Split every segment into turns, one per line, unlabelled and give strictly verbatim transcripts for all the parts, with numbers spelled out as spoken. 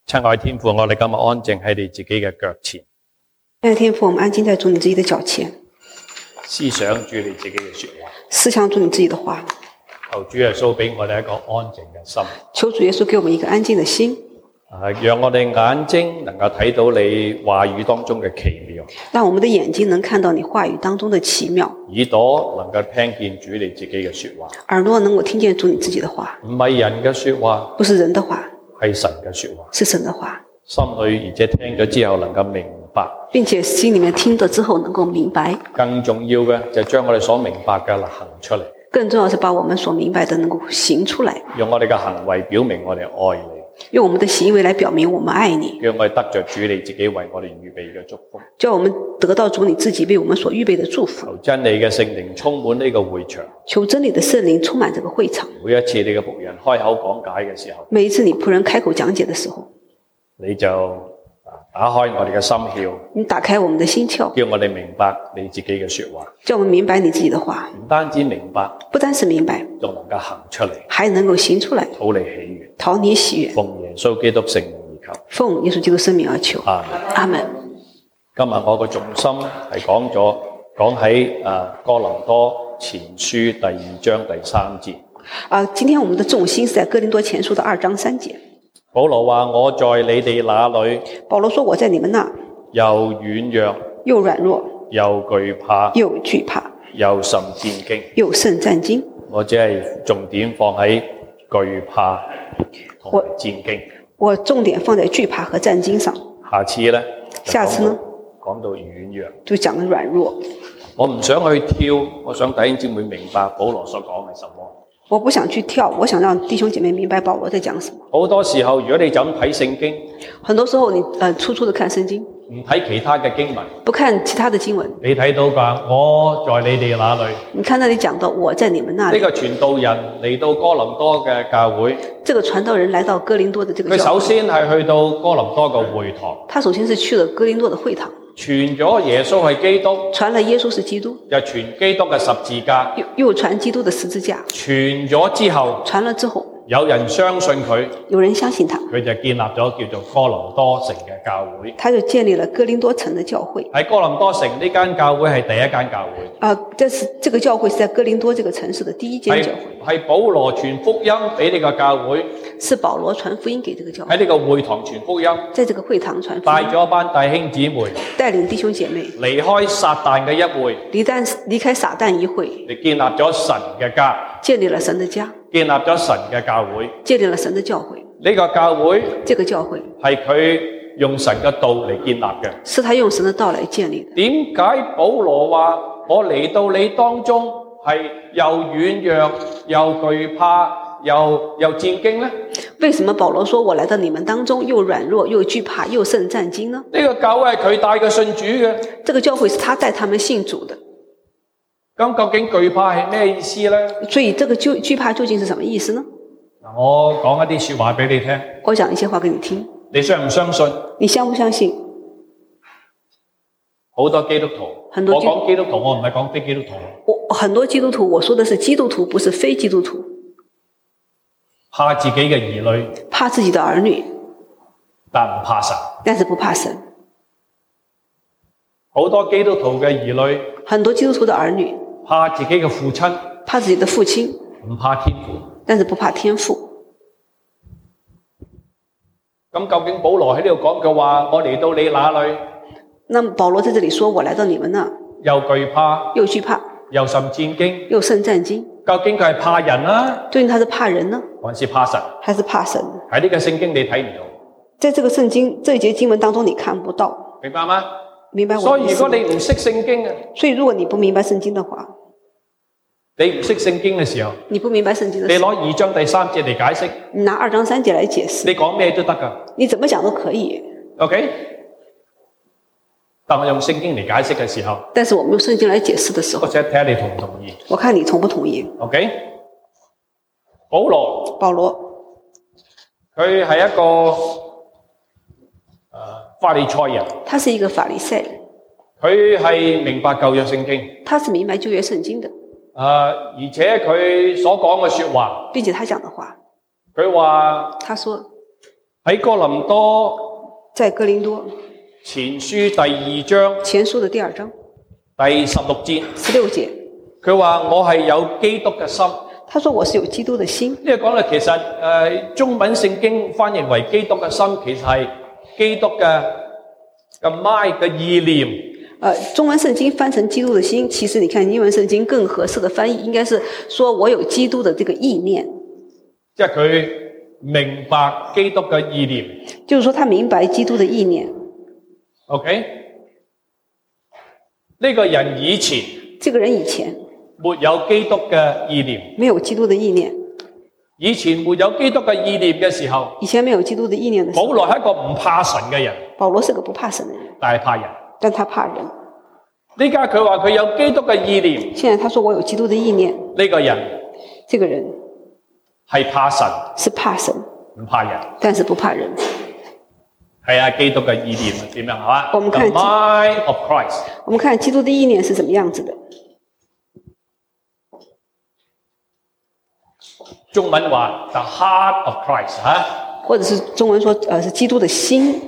親愛天父，我哋今日安靜喺你自己嘅腳前。
親愛天父，我們安靜在主你自己的腳前，
思想住你自己嘅說話，
思想主你自己的話。
求主耶穌俾我哋一個安靜嘅心，
求主耶穌給我們一個安靜的心，
啊，讓我哋眼睛能夠睇到你話語當中嘅奇妙，
讓我們的眼睛能看到你話語當中的奇妙，
耳朵能夠聽見主你自己嘅說話，
耳朵能夠聽見主你自己的話，
唔係人嘅說話，
不是人的話，
係神嘅說話，
是神的話，
心裏而且聽咗之後能夠明白，
並且心裏面聽咗之後能夠明白。
更重要嘅就係將我哋所明白嘅行出嚟，
更重要是把我們所明白的能夠行出來，
用我哋嘅行為表明我哋愛你，
用我們的行為來表明我們愛你，
讓我哋得着主你自己為我哋預備嘅祝福，
叫我們得到主你自己為我們所預備的祝福。
求真理嘅聖靈充滿呢個會場，
求真理的聖靈充滿這個會場。
每一次你嘅僕人開口講解嘅時候，
每一次你僕人開口講解的時候，
你就打開我哋嘅心竅，
你打開我們的心竅，
叫我哋明白你自己嘅說話，
叫我們明白你自己的話，
唔單止明白，
不單是明白，
仲能夠行出嚟，
還能夠行出來，
討你喜悅，
討你喜悅。
奉耶穌基督聖名而求，
奉耶穌基督聖名而求。
阿們。
阿門。
今日我個重心係講咗講喺誒哥林多前書第二章第三節。
啊，今天我們的重心是在哥林多前書的二章三節。
保羅話：我在你哋那裏，
保羅說我在你們那，
又軟弱，
又軟弱，
又懼怕，
又懼怕，
又甚戰驚。
又甚戰驚。
我只係重點放喺懼怕同埋戰驚。
我重點放在懼怕和戰驚上。
下次呢？
下次呢？
講到軟弱，
就講到軟弱。
我唔想去跳，我想弟兄姊妹明白保羅所講係什麼。
我不想去跳，我想讓弟兄姐妹明白保羅在講什麼。
好多時候，如果你就咁睇聖經，
很多時候你呃粗粗的看聖經，
唔睇其他嘅經文，
不看其他的經文，
你睇到㗎，我在你哋那裏。
你看那裡講到我在你們那裡。
呢個傳道人嚟到哥林多嘅教會，
這個傳道人來到哥林多的這個教會，
佢首先係去到哥林多嘅會堂，
他首先是去了哥林多的會堂，
傳咗耶穌係基督，
傳了耶穌是基督，
又傳基督嘅十字架，
又又傳基督的十字架，
傳咗之後，
傳了之後，
有人相信佢，
有人相信他，
佢就建立咗叫做哥林多城嘅教會，
他就建立了哥林多城的教會。
喺哥林多城呢間教會係第一間教會，
啊、呃，這是這個教會是在哥林多這個城市的第一間教會，
係保羅傳福音俾呢個教會，
是保羅傳福音給這個教會，
喺呢個會堂傳福音，
在這個會堂傳福音，
帶咗一班弟兄姊妹，
帶領弟兄姐妹
離開撒旦嘅一會，
離旦離開撒旦一會，
嚟建立咗神嘅家，
建立了神的家，
建立咗神嘅教會，
建立了神的教會。
呢個教會，
這個教會
係佢用神嘅道嚟建立嘅。
是他用神的道來建立的。
點解保羅話我嚟到你當中係又軟弱又懼怕又又戰驚呢？
為什麼保羅說我來到你們當中又軟弱又懼怕又甚戰驚呢？
呢個教會係佢帶嘅信主嘅。
這個教會是他帶他們信主的。
咁究竟懼怕係咩意思呢？
所以這個懼懼怕究竟是什麼意思呢？
我講一啲說話俾你聽。
我講一些話給你聽。
你相唔相信？
你相不相信？
好多基督徒，
很多基
我講基督徒，我唔係講非基督徒。
我很多基督徒，我說的是基督徒，不是非基督徒。
怕自己嘅兒女，
怕自己的兒女，
但唔怕神。
但是不怕神。
好多基督徒嘅兒女，
很多基督徒的兒女，
怕自己嘅父親，
怕自己的父親，
唔怕天父，
但是不怕天父。
咁究竟保羅喺呢度講嘅話，我嚟到你那裏，
那麼保羅在這裡說我來到你們那，
又懼怕，
又懼怕，
又甚戰驚，
又甚戰驚。
究竟佢係怕人啊？
究竟他是怕人呢，
還是怕神？
還是怕神？
喺呢個聖經你睇唔到，
在這個聖經這一節經文當中你看不到，
明白嗎？
明白我。
所以如果你唔識聖經啊，
所以如果你不明白聖經的話，
你唔識聖經嘅時候，
你不明白聖經的
你
時候，
攞二章第三節嚟解釋，
你拿二章三節來解釋，
你講咩都得噶。
你怎麼講都可以。
OK，但我用聖經嚟解釋嘅時候，
但是我們用聖經來解釋的時候，
我想睇下你同唔同意。
我看你同不同意。
OK，保羅，
保羅
佢係一個誒法利賽人，
他是一個法利賽人，
佢係明白舊約聖經，
他是明白舊約聖經的，
誒、呃、而且佢所講嘅說話，
並且他講的話，
佢話
他說
喺哥林多
在哥林多
前書第二章
前書的第二章
第十六節，
十六節，
佢話我係有基督嘅心。
他說我是有基督的心。
呢個講咧，其實誒、呃、中文聖經翻譯為基督嘅心，其實係基督嘅嘅 mind 嘅意念。
呃，中文聖經翻成基督的心，其實你看英文聖經更合適的翻譯，應該是說我有基督的這個意念。
即係佢明白基督嘅意念。
就是說他明白基督的意念。
OK，呢個人以前，
這個人以前
沒有基督嘅意念，
沒有基督的意念。
以前沒有基督嘅意念嘅時候，
以前沒有基督的意念的時候，
保羅係一個唔怕神嘅人。
保羅是個不怕神的人，
但係怕人。
但他怕人。
呢家佢話佢有基督嘅意念。
現在他說我有基督的意念。
呢個人，
這個人
係怕神，
是怕神，
唔怕人，
但是不怕人。
係啊，基督嘅意念點樣係嘛？
我們看
The mind of Christ。
我們看基督的意念是怎麼樣子的。
中文話 The heart of Christ 嚇，
或者是中文說，呃，是基督的心。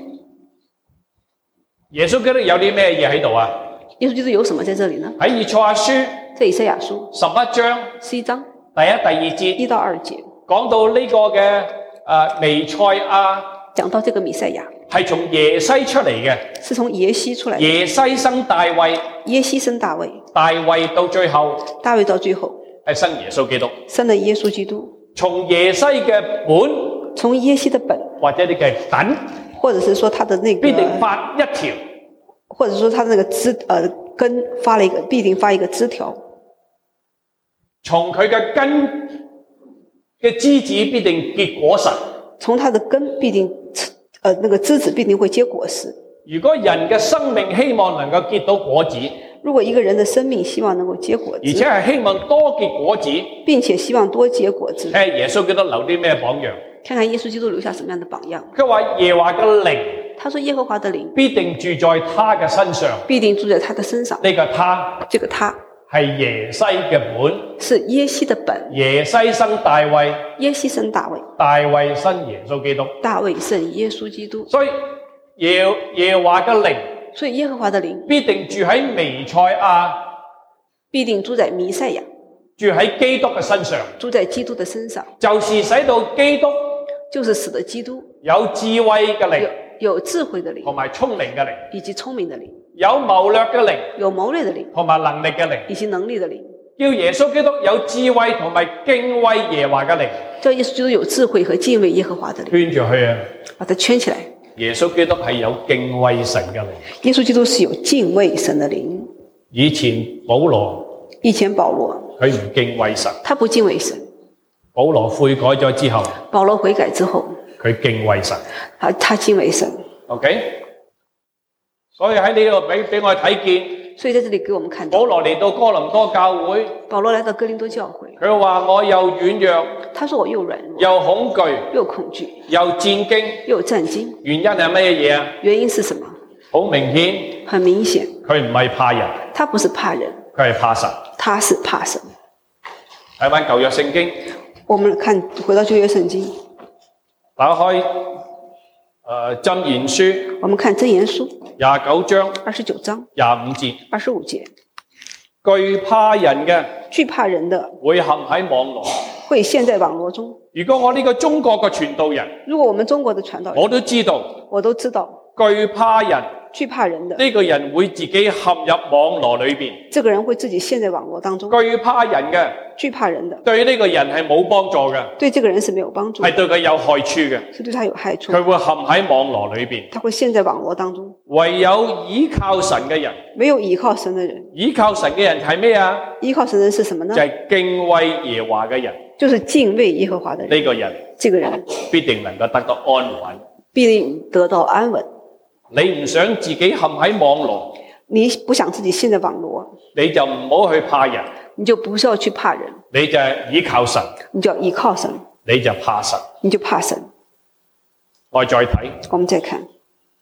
耶穌基督有啲咩嘢喺度啊？
耶穌基督有什麼在這裡呢？
喺以賽亞書
在以賽亞書
十一章
十一章
第一、第二節，
一到二節，
講到呢個嘅誒彌賽亞，
講到這個彌賽亞
係從耶西出嚟嘅，
是從耶西出來的。
耶西生大衛，
耶西生大衛，
大衛到最後，
大衛到最後
係生耶穌基督，
生了耶穌基督。
從耶西嘅本，
從耶西的本，
或者你嘅根，
或者是說他的那個，
必定發一條，
或者說他的那個枝，呃根發了一個，必定發一個枝條。
從佢嘅根嘅枝子必定結果實，
從他的根必定，呃那個枝子必定會結果實。
如果人嘅生命希望能夠結到果子，
如果一個人的生命希望能夠結果子，
而且係希望多結果子，
並且希望多結果子，
睇下耶穌基督留啲咩榜樣？
看看耶穌基督留下什麼樣的榜樣。
佢話耶和華嘅靈，
他說耶和華的靈
必定住在他嘅身上，
必定住在他的身上。
呢個他，
這個他
係耶西嘅本，
是耶西的本。
耶西生大衛，
耶西生大衛，
大衛生耶穌基督，
大衛生耶穌基督。
所以耶耶和華嘅靈，
所以耶和華的靈
必定住喺彌賽亞，
必定住在彌賽亞，
住喺基督嘅身上，
住在基督的身上，
就是使到基督
就是使得基督
有智慧嘅靈，
有有智慧的靈，
同埋聰明嘅靈，
以及聰明的靈，
有謀略嘅靈，
有謀略的靈，
同埋能力嘅靈，
以及能力的靈，
叫耶穌基督有智慧同埋敬畏耶和華嘅靈，
叫耶穌基督有智慧和敬畏耶和華的靈，
圈住佢啊！
把它圈起來。
耶穌基督係有敬畏神嘅靈。
耶穌基督是有敬畏神的靈。
以前保羅，
以前保羅
佢唔敬畏神，
他不敬畏神。
保羅悔改咗之後，
保羅悔改之後，
佢敬畏神。
他他敬畏神。
OK， 所以喺呢度俾俾我哋睇見。
所以在這裡給我們看到，
保羅嚟到哥林多教會，
保羅來到哥林多教會，
佢話我又軟弱，
他說我又軟弱，
又恐懼，
又恐懼，
又戰驚，
又戰驚。原
因係乜嘢啊？
原因是什麼？
好明顯，
很明顯，
佢唔係怕人，
他不是怕人，
佢係怕神，
他是怕神。
睇翻舊約聖經，
我們看回到舊約聖經，
打開誒箴言書，
我們看箴言書
廿九章，
二十九章
廿五節，
二十五節，
懼怕人嘅，
懼怕人的
會陷喺網羅，
會陷在網羅中。
如果我呢個中國嘅傳道人，
如果我們中國的傳道人，
我都知道，
我都知道，
懼怕人，
懼怕人的
呢個人會自己陷入網羅裏邊，
這個人會自己陷在網羅當中。
懼怕人嘅，
懼怕人的，
對呢個人係冇幫助嘅，
對這個人是沒有幫助的，
係對佢有害處嘅，
是對他有害處。
佢會陷喺網羅裏邊，
他會陷在網羅當中。
唯有依靠神嘅人，
沒有依靠神的人，
依靠神嘅人係咩啊？
依靠神的人是什麼呢？
就係敬畏耶和華嘅人，
就是敬畏耶和華的人。
呢個人，
這個人
必定能夠得到安穩，
必定得到安穩。
你唔想自己陷喺網羅，
你不想自己陷在網羅，
你就唔好去怕人，
你就不需要去怕人，
你就係依靠神，
你就要依靠神，
你就怕神，
你就怕神。
我再睇，
我們再看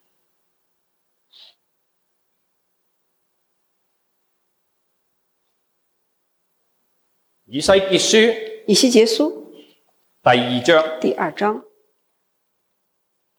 以西結書，
以西結書
第二章，
第二章，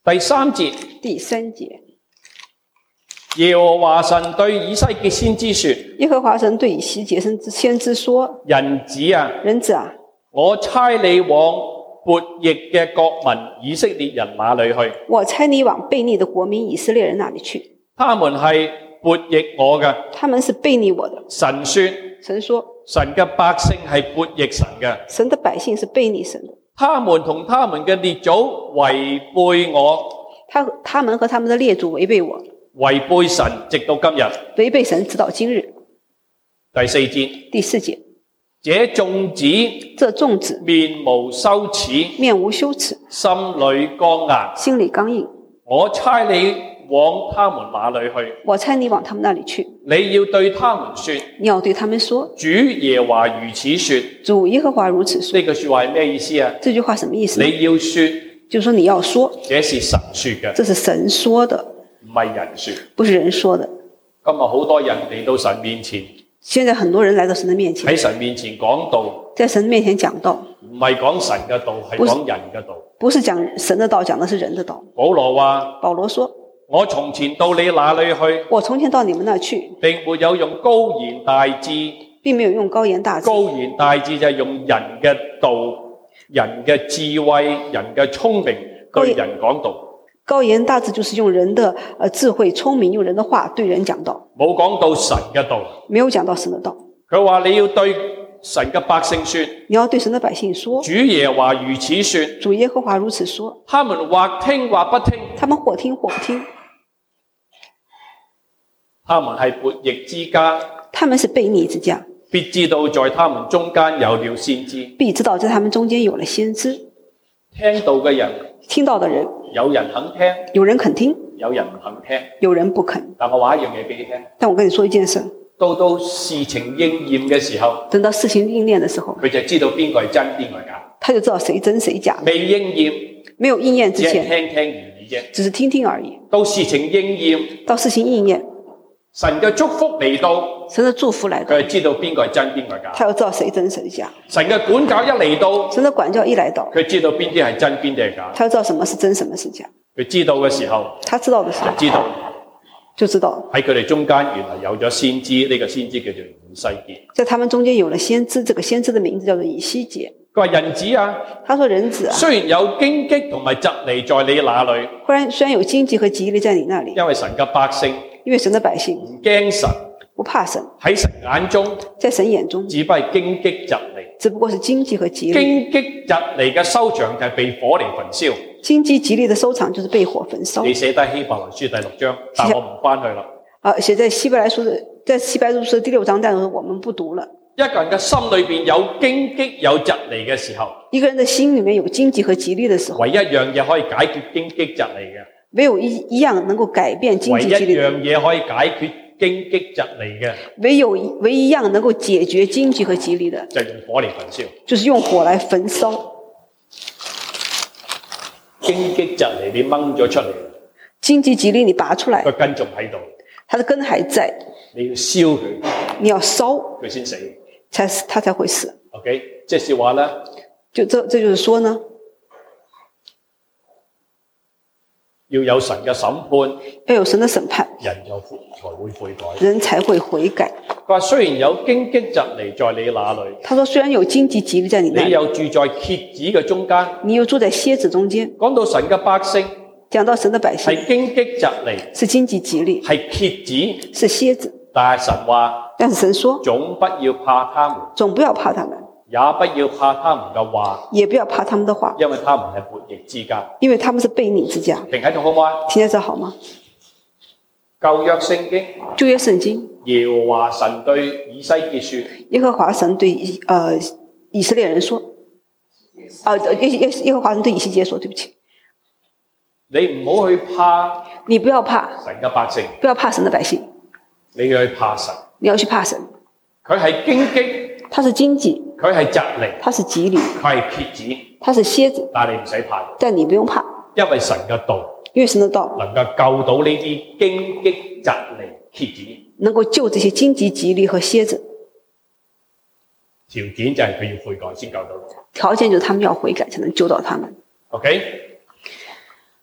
第三節，
第三節，
耶和華神對以西結先知說：
耶和華神對以西結先知說：
人子啊，
人子啊，
我差你往悖逆嘅國民以色列人那裏去。
我差你往悖逆的國民以色列人那裏去。
他們係悖逆我嘅。
他們是悖逆我的。
神說：
神說，
神嘅百姓係悖逆神嘅。
神的百姓是悖逆神的。
他們同他們嘅列祖違背我。
他他們和他們的列祖違背我。
違背神，直到今日。
違背神，直到今日。
第四節。
第四節。
這眾子，
這眾子
面無羞恥，
面無羞恥，
心裏剛硬，
心裏剛硬。
我差你往他們那裏去。
我差你往他們那裏去。
你要對他們說。
你要對他們說。
主耶和華如此說。
主耶和華如此說。
呢句說話係咩意思啊？
這句話什麼意思呢？
你要說，
就是說你要說。
這是神說嘅。
這是神說的，
唔係人說。
不是人說的。
今日好多人嚟到神面前。
現在很多人來到神的面前，
喺神面前講道，
在神面前講道，
唔係講神嘅道，係講人嘅道。
不是講神的道，講的是人的道。
保羅話：
保羅說，
我從前到你那裏去，
我從前到你們那去，
並沒有用高言大智，
並沒有用高言大智。
高言大智就係用人嘅道、人嘅智慧、人嘅聰明對人講道。
高言大智就是用人的呃智慧、聰明，用人的話對人講道。
冇講到神嘅道，
沒有講到神的道。
佢話你要對神嘅百姓說，
你要對神的百姓說，
主耶和華如此說，
主耶和華如此說。
他們或聽或不聽，
他們或聽或不聽。
他們係悖逆之家，
他們是悖逆之家。
必知道在他們中間有了先知，
必知道在他們中間有了先知。
聽到嘅人，
聽到的人，
有人肯聽，
有人肯聽，
有人唔肯聽，
有人不肯。
但我話一樣嘢俾你聽，
但我跟你說一件事，
到到事情應驗嘅時候，
等到事情應驗的時候，
佢就知道邊個係真，邊個係假，
他就知道誰真誰假。
未應驗，
沒有應驗之前，
只係聽聽而已啫，
只是聽聽而已。
到事情應驗，
到事情應驗，
神嘅祝福嚟到，
神的祝福來到，
佢就知道邊個係真，邊個係假，
他要知道誰真誰假。
神嘅管教一嚟到，
神的管教一來到，
佢知道邊啲係真，邊啲係假，
他要知道什麼是真，什麼是假。
佢知道嘅時候，
他知道的時候，
就知道
就知道
喺佢哋中間原來有咗先知，呢、這個先知叫做以西結。
在他們中間有了先知，這個先知的名字叫做以西結。
佢話人子啊，
他說人子啊，
雖然有荊棘同埋蒺藜在你那裏，
忽然雖然有荊棘和蒺藜在你那裏，
因為神嘅百姓，
因為神的百姓
唔驚神，
不怕神，
喺神眼中，
在神眼中
只不過係荊棘蒺藜。
只不過是荊棘和蒺藜。
荊棘蒺藜嘅收場就係被火嚟焚燒。
荊棘蒺藜的收場就是被火焚燒。
你寫低希伯來書第六章，但我唔翻去啦。
啊，寫在希伯來書的，在希伯來書的第六章，但是我們不讀了。
一個人嘅心裏邊有荊棘有蒺藜嘅時候，
一個人的心裏面有荊棘和蒺藜的時候，
唯一一樣嘢可以解決荊棘蒺藜嘅，
唯有一一樣能夠改變荊棘蒺藜的，
唯一一樣嘢可以解決荊棘蒺藜嘅，
唯有唯一一樣能夠解決荊棘和蒺藜的，
就係用火嚟焚燒，
就是用火來焚燒。
荊棘蒺藜你掹咗出嚟，
荊棘蒺藜你拔出來，
個根仲喺度，
它的根還在，
你要燒佢，
你要燒
佢先死，
才它才會死。
OK， 即係話咧，
就這這就是說呢，
要有神嘅審判，
要有神的審判，
人就才會悔改，
人才會悔改。
佢話雖然有荊棘蒺藜在你那裏，
他說雖然有荊棘蒺藜在你那裏，
你又住在蠍子嘅中間，
你又住在蠍子中間。
講到神嘅百姓，
講到神的百姓
係荊棘蒺藜，
是荊棘蒺藜，
係蠍子，
是蠍子。
但係神話，
但是神說，
總不要怕他們，
總不要怕他們，
也不要怕他們嘅話，
也不要怕他們的話，
因為他們係悖逆之家。
因為他們是悖逆之家。
停喺度好唔好啊？
聽在這好嗎？
舊約聖經，
舊約聖經，
耶和華神對以西結說，
耶和華神對以呃以色列人說，啊耶耶耶和華神對以西結說，對不起，
你唔好去怕，
你不要怕
神嘅百姓，
不要怕神的百姓，
你要去怕神。
你要去怕神。
佢係荊棘，
他是荊棘，
佢係蒺藜，
他是蒺藜，
佢係蠍子，
他是蠍子，
但係你唔使怕，
但你不用怕，
因為神嘅道
因為神的道
能夠救到呢啲荊棘蒺藜蠍子。
能夠救這些荊棘蒺藜和蠍子。
條件就係佢要悔改先救到。
條件就是他們要悔改才能救到他們。
OK，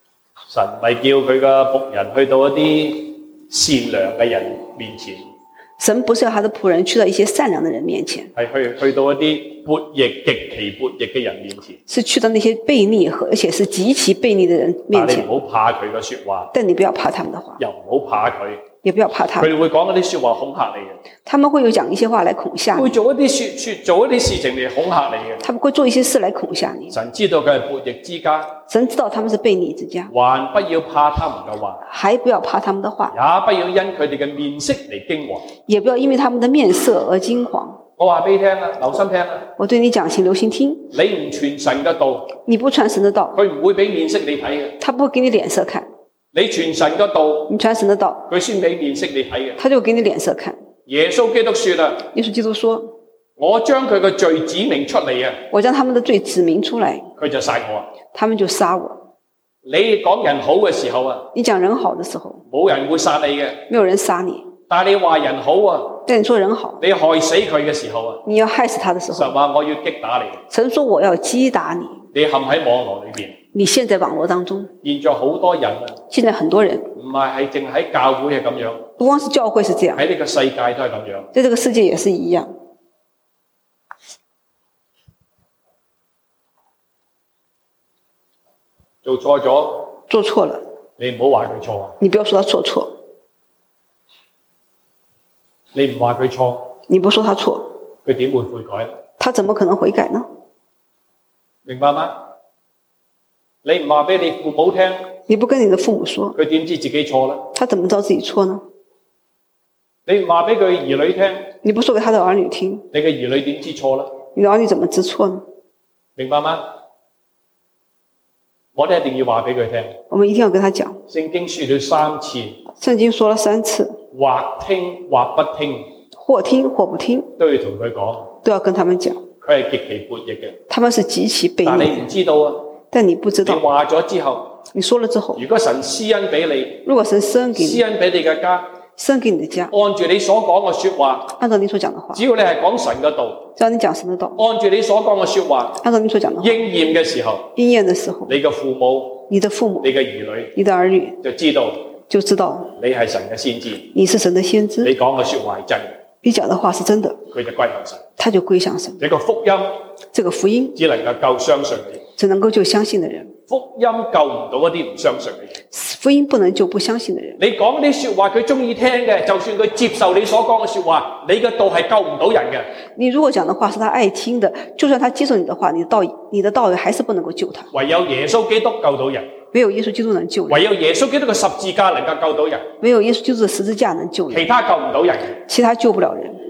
神唔係叫佢嘅僕人去到一啲善良嘅人面前，
神不是要他的僕人去到一些善良的人面前，
係去去到一啲悖逆、極其悖逆嘅人面前。
是去到那些悖逆和而且是極其悖逆的人面前。
但你唔好怕佢嘅說話，
但你不要怕他們的話，
又唔好怕佢，
也不要怕他們。
佢哋會講一啲說話恐嚇你嘅，
他們會有講一些話來恐嚇你，
會做一啲說說做一啲事情嚟恐嚇你嘅。
他們會做一些事來恐嚇你。
神知道佢係悖逆之家，
神知道他們是悖逆之家，
還不要怕他們嘅話，
還不要怕他們的話，
也不要因佢哋嘅面色嚟驚惶。
也不要因為他們的面色而驚惶。
我話俾你聽啊，留心聽啊，
我對你講，請留心聽。
你唔傳神嘅道，
你不傳神的道，
佢唔會俾面色你睇嘅。
他不會給你臉色看。
你傳神嘅道，
你傳神的道，
佢先俾面色你睇嘅。
他就給你臉色看。
耶穌基督說啦，
耶穌基督說，
我將佢嘅罪指明出嚟啊，
我將他們的罪指明出來，
佢就殺我。
他們就殺我。
你講人好嘅時候啊，
你講人好的時候，
冇人會殺你嘅。
沒有人殺你。
但係你話人好啊，
但你說人好，
你害死佢嘅時候啊，
你要害死他的時候，
神話我要擊打你。
神說我要擊打你。
你陷喺網絡裏邊，
你陷在網絡當中。
現在好多人啊，
現在很多人
唔係係淨喺教會係咁樣，
不光是教會是這樣，
喺呢個世界都係咁樣。
在這個世界也是一樣。
做錯咗，
做錯了，
你唔好話佢錯，
你不要說他錯錯，
你唔話佢錯，
你不說他錯，
佢點會悔改？
他怎麼可能悔改呢？
明白嗎？你唔話俾你父母聽，
你不跟你的父母說，
佢點知自己錯呢？
他怎麼知道自己錯呢？
你唔話俾佢兒女聽，
你不說給他的兒女聽，
你嘅兒女點知錯呢？
你的兒女怎麼知錯呢？
明白嗎？我哋一定要話俾佢聽，
我們一定要跟他講。
聖經說了三次，
聖經說了三次，
或聽或不聽，
或聽或不聽，
都要同佢講，
都要跟他們講。
佢係極其悖逆嘅，
他們是極其悖逆的。
但你唔知道啊，
但你不知道。
你話咗之後，
你說了之後，
如果神施恩俾你，
如果神施恩給你，
施恩俾你嘅家，
施恩給你的家，
按住你所講嘅說話，
按照你所講的話，
只要你係講神嘅道，
只要你講神的道，
按住你所講嘅說話，
按照你所講的話，
應驗嘅時候，
應驗的時候，
你嘅父母、
你的父母、
你嘅兒女、
你的兒女
就知道
就知道
你係神嘅先知，
你是神的先知，
你講嘅說話係真嘅，
你講的話是真的，
佢就歸向神，
他就歸向神。
呢個福音
這個福音
只能夠救相信嘅人，
只能夠救相信的人，
福音救唔到一啲唔相信嘅人。
福音不能救不相信的人。
你講啲說話佢中意聽嘅，就算佢接受你所講嘅說話，你嘅道係救唔到人嘅。
你如果講的話是他愛聽的，就算他接受你的話，你的道你的道還是不能夠救他。
唯有耶穌基督救到人，
唯有耶穌基督能救人，
唯有耶穌基督嘅十字架能夠救到人，
唯有耶穌基督的十字架能救人，
其他救唔到人嘅。
其他救不了人。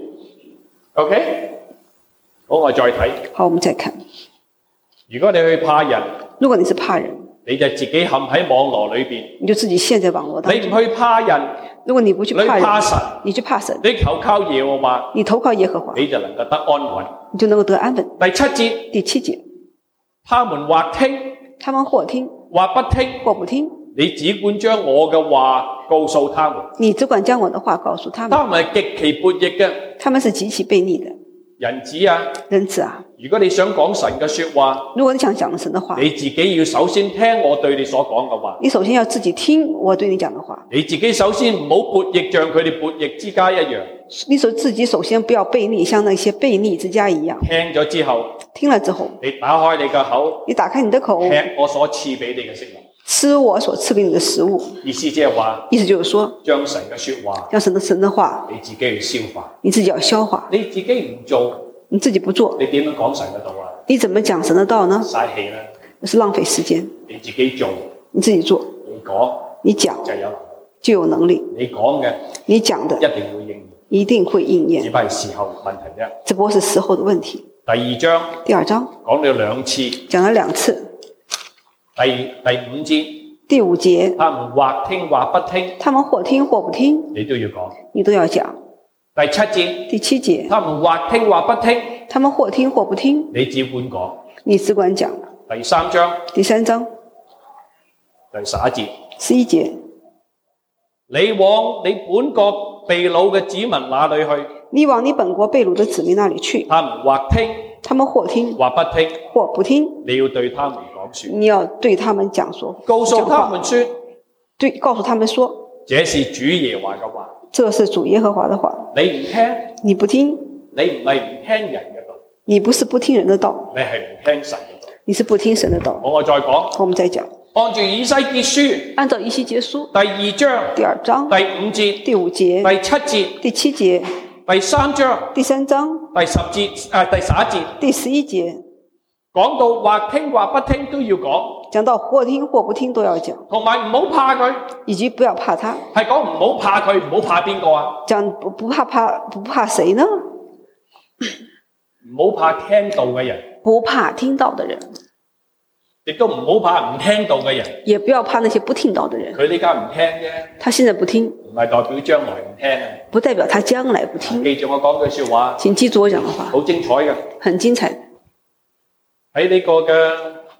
OK， 好，我再睇。
好，我們再看。
如果你去怕人，
如果你是怕人，
你就自己陷喺網絡裏邊。
你就自己陷在網絡當中。
你唔去怕人，
如果你不去怕人，
你怕神，
你去怕神，
你投靠耶和華，
你投靠耶和華，
你就能夠得安穩。
你就能夠得安穩。
第七節，
第七節，
他們或聽，
他們或聽
或不聽，
或不聽，
你只管將我嘅話告訴他們。
你只管將我的話告訴他們。
他們係極其悖逆嘅，
他們是極其悖逆的。
人子啊，
人子啊，
如果你想講神嘅說話，
如果你想講神的話，
你自己要首先聽我對你所講嘅話。
你首先要自己聽我對你講的話。
你自己首先唔好悖逆，像佢哋悖逆之家一樣。
你首自己首先不要悖逆，像那些悖逆之家一樣。
聽咗之後，
聽了之後，
你打開你嘅口，
你打開你的口，
吃我所賜俾你嘅食物。
吃我所賜給你的食物。
意思即係話，
意思就是說，
將神嘅說話，
將神的神的話，
你自己去消化，
你自己要消化。
你自己唔做。
你自己不做，
你點樣講神嘅道啊？
你怎麼講神的道呢？
嘥氣啦，
是浪費時間。
你自己做，
你自己做，
你講，
你講
就有
就有能力。
你講嘅，
你講的
一定會應驗，
一定會應驗。
只不過係時候問題啫。
只不過是時候的問題。
第二章，
第二章
講咗兩次，
講了兩次。
第第五節，
第五節，
他們或聽或不聽，
他們或聽或不聽，
你都要講，
你都要講。
第七節，
第七節，
他們或聽或不聽，
他們或聽或不聽，
你只管講。
你只管講。
第三章，
第三章，
第十一節，
十一節，
你往你本國被擄嘅子民那裏去，
你往你本國被擄的子民那裏去，
他們或聽
他們或聽
或不聽，
或不聽，
你要對他們講說，
你要對他們講說，
告訴他們說，
對，告訴他們說，
這是主耶和華嘅話，
這是主耶和華的話。
你唔聽，
你不聽，
你唔係唔聽人嘅道，
你不是不聽人的道，
你係唔聽神嘅道。
你是不聽神的道。
好，我再講，
我們再講，
按住以西結書
按照以西結書
第二章
第二章
第五節、
第五節、
第七節、
第七節、
第三章
第三章
第十節、啊、第十一節，
第十一節，
講到或聽或不聽都要講，
講到或聽或不聽都要講，
同埋唔好怕佢，
以及不要怕他。
係講唔好怕佢，唔好怕邊個啊？
講不不怕怕不怕誰呢？
唔好怕聽道嘅人，
不怕聽道的人，
亦都唔好怕唔聽道嘅人。
也不要怕那些不聽道的人。
佢呢家唔聽啫，
他現在不聽，
唔係代表將來唔聽啊！
不代表他將來不聽。
記住我講句說話，
請記住我講的話，
好精彩嘅。
很精彩。
喺呢個嘅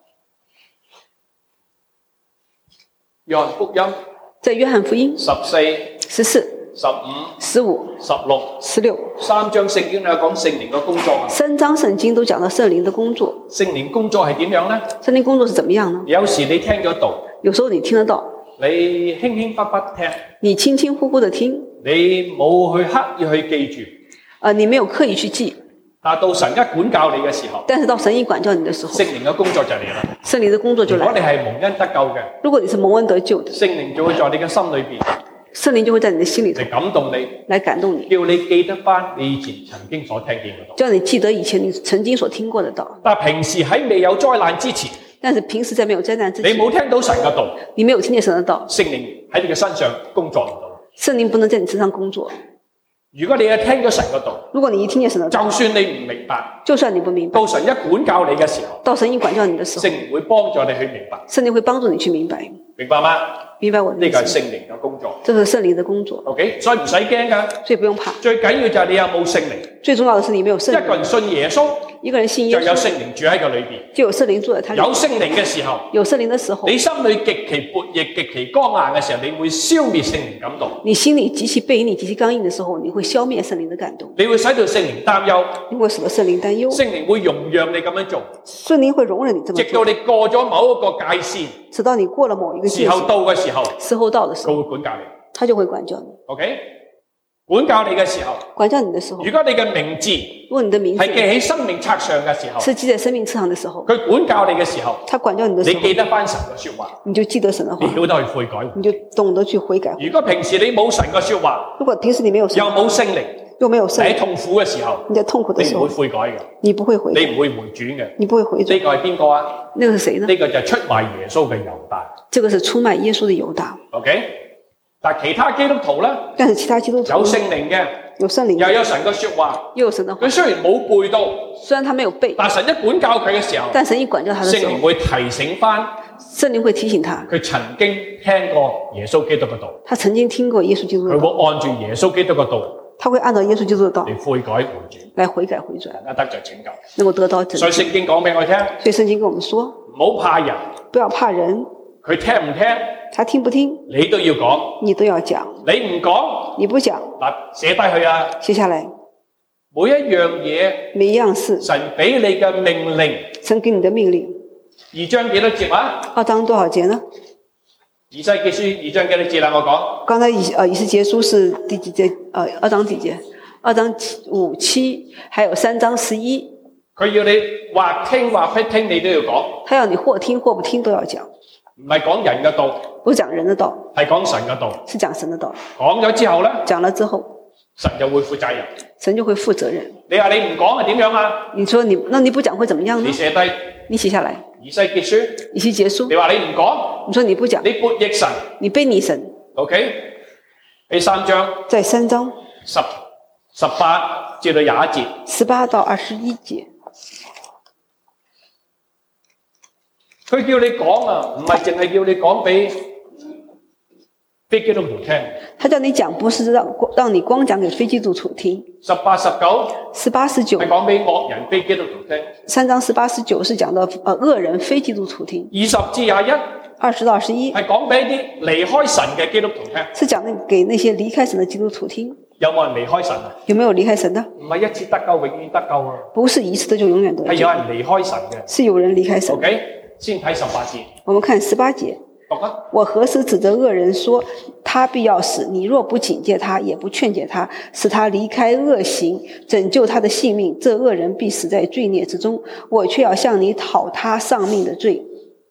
約翰福音，
在約翰福音
十四、
十四、
十五、
十五、
十六、
十六
三章聖經都有講聖靈嘅工作啊。
三章聖經都講到聖靈的工作。
聖靈工作係點樣呢？
聖靈工作是怎麼樣呢？
有時你聽咗道，
有時候你聽得到，
你輕輕忽忽聽，
你輕輕呼呼的聽，
你冇去刻意去記住，
呃，你沒有刻意去記。
但到神一管教你嘅時候，
但是到神一管教你的時候，
聖靈嘅工作就嚟啦。
聖靈的工作就
如果你
來了。
係蒙恩得救嘅，
如果你是蒙恩得救的，
聖靈就會在你嘅心裏邊
聖靈就會在你的心裏頭
嚟感動你，
來感動你，
叫你記得翻你以前曾經所聽見嘅道。
叫你記得以前你曾經所聽過的道。
但平時喺未有災難之前，
但是平時在沒有災難之
你
前，
冇聽到神嘅道，
你沒有聽見神的道，
聖靈喺你嘅身上工作唔到。
聖靈不能在你身上工作。
如果你係聽咗神嘅道，
如果你一聽見神的道，
就算你唔明白，
就算你不明白，
到神一管教你嘅時候，
到神一管教你的時候，
聖靈會幫助你去明白，
聖靈會幫助你去明白。
明白嗎？
明白我的
呢個係
意思？
聖靈嘅工作。
這是聖靈的工作，
OK，所以唔使驚噶。
所以不用怕。
最緊要就係你有冇聖靈。
最重要的是你沒有聖
一個人
靈。
信耶穌，
一個人信耶
就有
穌，
聖靈住喺佢裏邊。
就有聖靈住在他裏。
有聖靈嘅時候，
有聖靈的時候，
你心裏極其悖逆、極其剛硬嘅時候，你會消滅聖靈感動，
你心裏極其背逆、極其剛硬的時候，你會消滅聖靈的感動，
你會使到聖靈擔憂，
你會使得聖靈擔憂，
聖靈會容讓你咁樣做，
聖靈會容忍你這麼
直到
做，
你過咗某一個界線，
直到你過了某一個界
時候
線，
到嘅時候，
時候到的時
佢
候，
會管教你。
他就會管教你。
OK，管教你嘅時候，
管教你的時候，
如果你嘅名字
如果你的名字
係記喺生命冊上嘅時候，
是記在生命冊上的時候，
佢管教你嘅時候，
他管教你的時
你
候，
記得翻神嘅說話，
你就記得神的話，
你曉得去悔改。
你就懂得去悔改。
如果平時你冇神嘅說話，
如果平時你沒有
又
聖靈，
冇聖靈，
又沒有聖靈，
喺痛苦嘅時候，
你在痛苦的時候
你唔會，悔改嘅，
你不會悔改，
你唔會回轉嘅。
你不會回
呢
轉。
個係邊個啊？
那個是誰呢？
呢個就係出賣耶穌嘅猶大。
這個是出賣耶穌的猶大。
OK，但其他基督徒咧
但是其他基督徒
有聖靈嘅，
有聖靈，
又有神嘅說話，
又有神的話。
佢雖然冇背到，
雖然他沒有背，
但神一管教佢嘅時候，
但神一管教他的時候
聖靈，會提醒翻
聖靈會提醒他，
佢曾經聽過耶穌基督嘅道，
他曾經聽過耶穌基督
佢
的道，
會按住耶穌基督嘅道
他會按照耶穌基督的道
嚟悔改回轉，
來悔改回轉，
大家得着拯救。
能夠得到拯救。
所以聖經講俾我聽，
所以聖經跟我們說，
唔好怕人，
不要怕人，
佢聽唔聽
他聽不聽，
你都要講，
你都要講。
你唔講
你不講，
嗱寫低佢啊！
寫下來，
每一樣嘢
每一樣事，
神俾你嘅命令，
神給你的命令。
二章幾多節啊？
二章多少節呢？
以西結書二章幾多節啦？我講
剛才以呃以西結書是第幾節？呃二章幾節？二章七五七，還有三章十一。
佢要你或聽或不聽，你都要講，
他要你或聽或不聽都要講，
唔係講人嘅道，
不是講人的道，
係講神嘅道。
是講神的道。
講咗之後咧，
講了之後，
神就會負責任。
神就會負責任。
你話你唔講係點樣啊？
你說你，那你不講會怎麼樣呢？
你寫低
你寫下來，
以西結書，
以西結書。
你話你唔講，
你說你不講，
你悖逆神。
你背逆神。
OK，第三章
在三章
十十八至到廿一節，
十八到二十一節，
佢叫你講啊，唔係淨係叫你講俾非基督徒聽。
他叫你講，不是讓讓你光講給非基督徒聽。
十八十九
十八十九
係講俾惡人非基督徒聽。
三章十八十九是講到呃惡人非基督徒聽。
二十至廿一
二十到二十一
係講俾啲離開神嘅基督徒聽。
是講那給那些離開神的基督徒聽。
有冇人離開神啊？
有沒有離開神的？
唔係一次得救永遠得救啊，
不是一次得救永遠得救，
係有人離開神嘅。
是有人離開神。
OK， 先睇十八節。
我們看十八節。
讀啊！
我何時指着惡人說他必要死？你若不警戒他，也不勸解他，使他離開惡行，拯救他的性命，這惡人必死在罪孽之中。我卻要向你討他喪命的罪。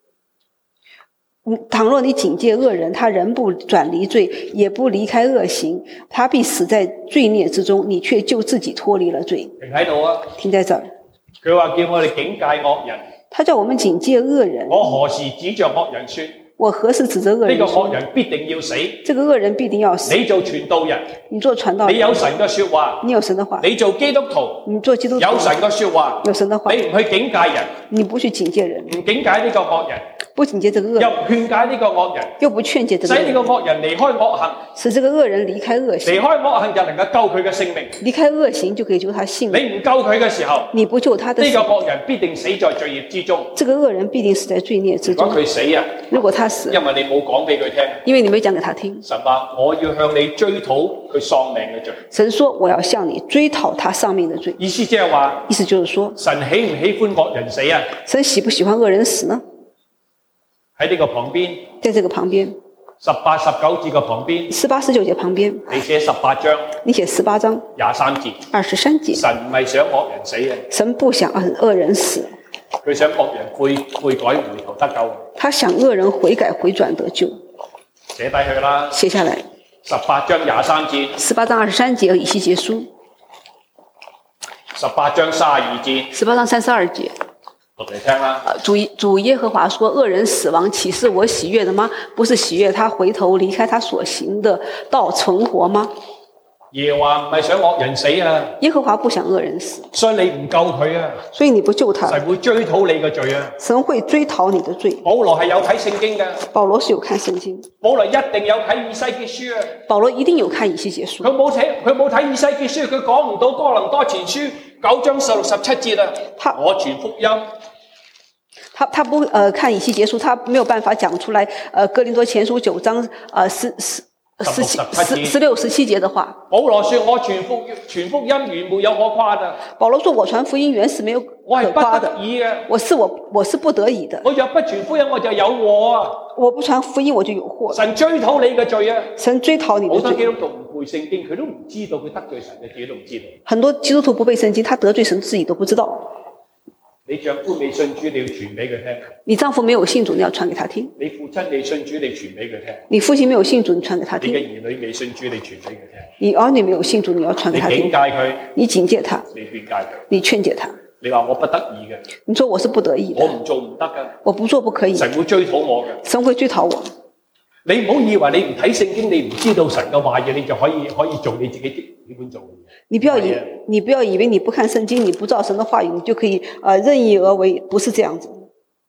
倘若你警戒惡人，他仍不轉離罪，也不離開惡行，他必死在罪孽之中，你卻救自己脫離了罪。
停喺度啊！
停在這兒。
佢話叫我哋警戒惡人。
他叫我們警戒惡人。
我何時指着惡人說？
我何時指責惡人說？
呢個惡人必定要死。
這個惡人必定要死。
你做傳道人，
你做傳道人，
你有神嘅說話，
你有神的話。
你做基督徒，
你做基督徒，
有神嘅說話，
有神的話。
你唔去警戒人，
你不去警戒人，
唔警戒呢個惡人，
不警戒這個惡人，
又唔勸解呢個惡人，
又不勸解這個惡人，
使呢個惡人離開惡行，
使這個惡人離開惡行，
離開惡行就能夠救佢嘅性命。
離開惡行就可以救他性命。
你唔救佢嘅時候，
你不救他的時候，
呢個惡人必定死在罪孽之中。
這個惡人必定死在罪孽之中。
如果佢死啊，
如果他死，
因為你冇講俾佢聽，
因為你沒講給他聽。
神話我要向你追討佢喪命嘅罪。
神說我要向你追討他喪命的罪。
意思即係話，
意思就是說，
神喜唔喜歡惡人死啊？
神喜不喜歡惡人死呢？
喺呢個旁邊，
在這個旁邊，
十八、十九節嘅旁邊，
十八、十九節旁邊，
你寫十八章，
你寫十八章
廿三節，
二十三節。
神唔係想惡人死嘅，
神不想惡人死，
佢想惡人悔悔改回頭得救。
他想惡人悔改回轉得救。
寫低佢啦，
寫下來。
十八章廿三節，
十八章二十三節以西結書，
十八章三十二節，
十八章三十二節。
讀嚟聽啦。
主主耶和華說：惡人死亡，豈是我喜悅的嗎？不是喜悅他回頭離開他所行的道存活嗎？
耶和華唔係想惡人死啊，
耶和華不想惡人死，
所以你唔救佢啊，
所以你不救他，
神會追討你嘅罪啊。
神會追討你的罪。
保羅係有睇聖經嘅，
保羅是有看聖經，
保羅一定有睇以西結書啊。
保羅一定有看以西結書，
佢冇睇佢冇睇以西結書，佢講唔到哥林多前書九章十六十七節啊。我傳福音。
他他不呃看以西結書，他沒有辦法講出來呃哥林多前書九章呃十十十七十十六十七節的話。
保羅說我傳福傳福音原沒有可誇的。
保羅說我傳福音原是沒有可誇的。
我係不得已嘅。
我是我我是不得已的。
我若不傳福音我就有禍啊。
我不傳福音我就有禍。
神追討你嘅罪啊。
神追討你的罪。
好多基督徒唔背聖經，佢都唔知道佢得罪神嘅，自己都唔知道。
很多基督徒不背聖經，他得罪神自己都不知道。
你丈夫未信主，你要傳俾佢聽。
你丈夫沒有信主，你要傳給他聽。
你父親未信主，你傳俾佢聽。
你父親沒有信主，你傳給他聽。
你嘅兒女未信主，你傳俾佢聽。
你兒女沒有信主，你要傳給他聽。
你警戒佢，
你警戒他。
你勸戒佢，
你勸解他。
你話我不得已嘅。
你說我是不得已的。
我唔做唔得㗎。
我不做不可以。
神會追討我嘅。
神會追討我。
你唔好以為你唔睇聖經，你唔知道神嘅話嘢，你就可以可以做你自己喜歡做嘅嘢。
你不要以你不要以為你不看聖經，你不照神的話語，你就可以呃任意而為，不是這樣子。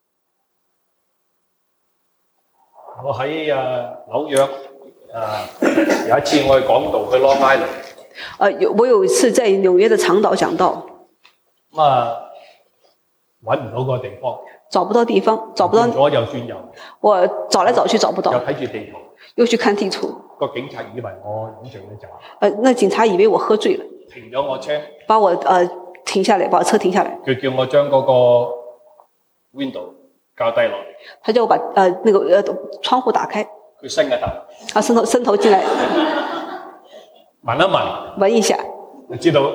我喺誒紐約誒、呃、有一次我去講道去 Long Island。
呃，有我有一次在紐約的長島講道。
咁啊揾唔到個地方。
找不到地方，找不到。
左右轉右。
我找來找去找不到。
又睇住地圖。
又去看地圖。
個警察以為我飲醉咗酒。
呃，那警察以為我喝醉了。
停咗我車。把
我呃停下來，把我車停下來。
佢叫我將嗰個 window 較低落嚟。
他叫我把呃那個呃窗戶打開。
佢伸個頭。
啊，伸頭伸頭進來。
聞一聞。
聞一下。
就知道。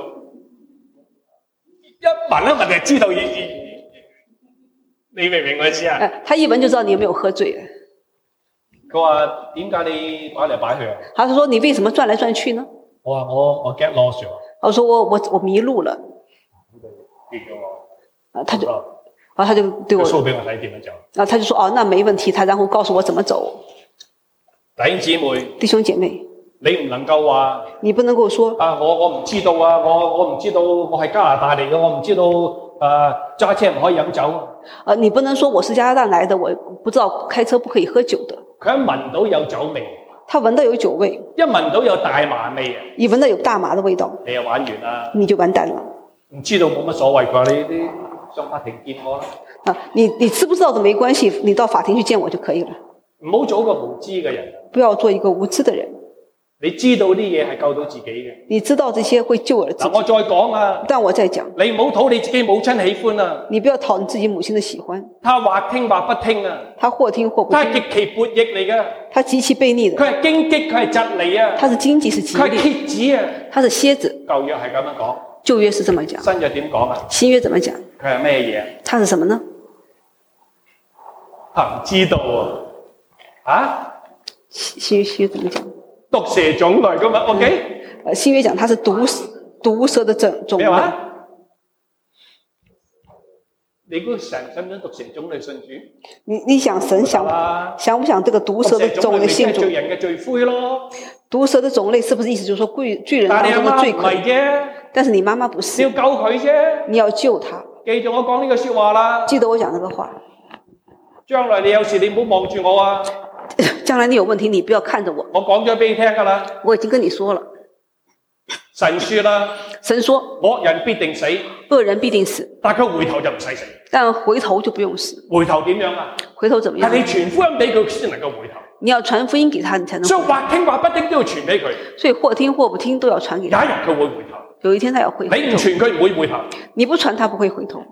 一聞一聞就知道已。你明唔明我意思啊？
他一聞就知道你有沒有喝醉。
佢話點解你擺嚟擺去啊？
他說你為什麼轉來轉去呢？
我話我我 get lost 咗。
我說我我我迷路了。
佢叫我。
啊，他就，啊他就對我。
show俾我睇點樣走。
啊，他就說哦，那沒問題。他然後告訴我怎麼走。
弟兄姊妹。
弟兄姐妹。
你唔能夠話。
你不能夠說。啊，
我我唔知道啊，我我唔知道，我係加拿大嚟嘅，我唔知道誒揸車唔可以飲酒。
呃，你不能說我是加拿大來的，我不知道開車不可以喝酒的。
佢一聞到有酒味，
他聞到有酒味，
一聞到有大麻味啊，
一聞到有大麻的味道，
你就玩完啦，
你就完蛋了。
唔知道冇乜所謂，佢話你你上法庭見我啦。
啊，你你知不知道都沒關係，你到法庭去見我就可以了。
唔好做一個無知嘅人，
不要做一個無知的人。
你知道啲嘢係救到自己嘅。
你知道這些會救了自己。
嗱，我再講啊，
但我再講，
你唔好討你自己母親喜歡啊。
你不要討你自己母親的喜歡。
他或聽或不聽啊，
他或聽或不聽。
他係極其悖逆嚟㗎。
他極其悖逆的。
佢係荊棘，佢係蒺藜啊。
他是荊棘，是蒺藜。
佢係蠍子啊。
他是蠍子。
舊約係咁樣講。
舊約是這麼講。
新約點講啊？
新約怎麼講？
佢係咩嘢？
他是什麼呢？
他唔知道啊。啊？
新約新約怎麼講？
毒蛇種類㗎嘛 ，OK？
呃，新約講它是毒毒蛇的種種類。
咩話？你估神想唔想毒蛇種類信主？
你你想神想想不想這個毒蛇的種類信主？
罪人嘅罪魁咯。
毒蛇的種類是不是意思就是說罪罪人當中的罪魁？
但係你阿媽唔係啫。
但是你媽媽不是。
你要救佢啫。
你要救他。
記住我講呢個說話啦。
記得我講呢個話。將
來你有事你唔好望住我啊。
將來你有問題，你不要看着我。
我講咗俾你聽㗎啦。
我已經跟你說了。
神說啦。
神說。
惡人必定死。
惡人必定死。
但佢回頭就唔使死。
但回頭就不用死。
回頭點樣啊？
回頭怎麼樣？
係你傳福音俾佢先能夠回頭。
你要傳福音給他，你才能。
所以或聽或不聽都要傳俾佢。
所以或聽或不聽都要傳給他。
有一日佢會回頭。
有一天他要回頭。
你唔傳佢唔會回頭。
你不傳他不會回頭。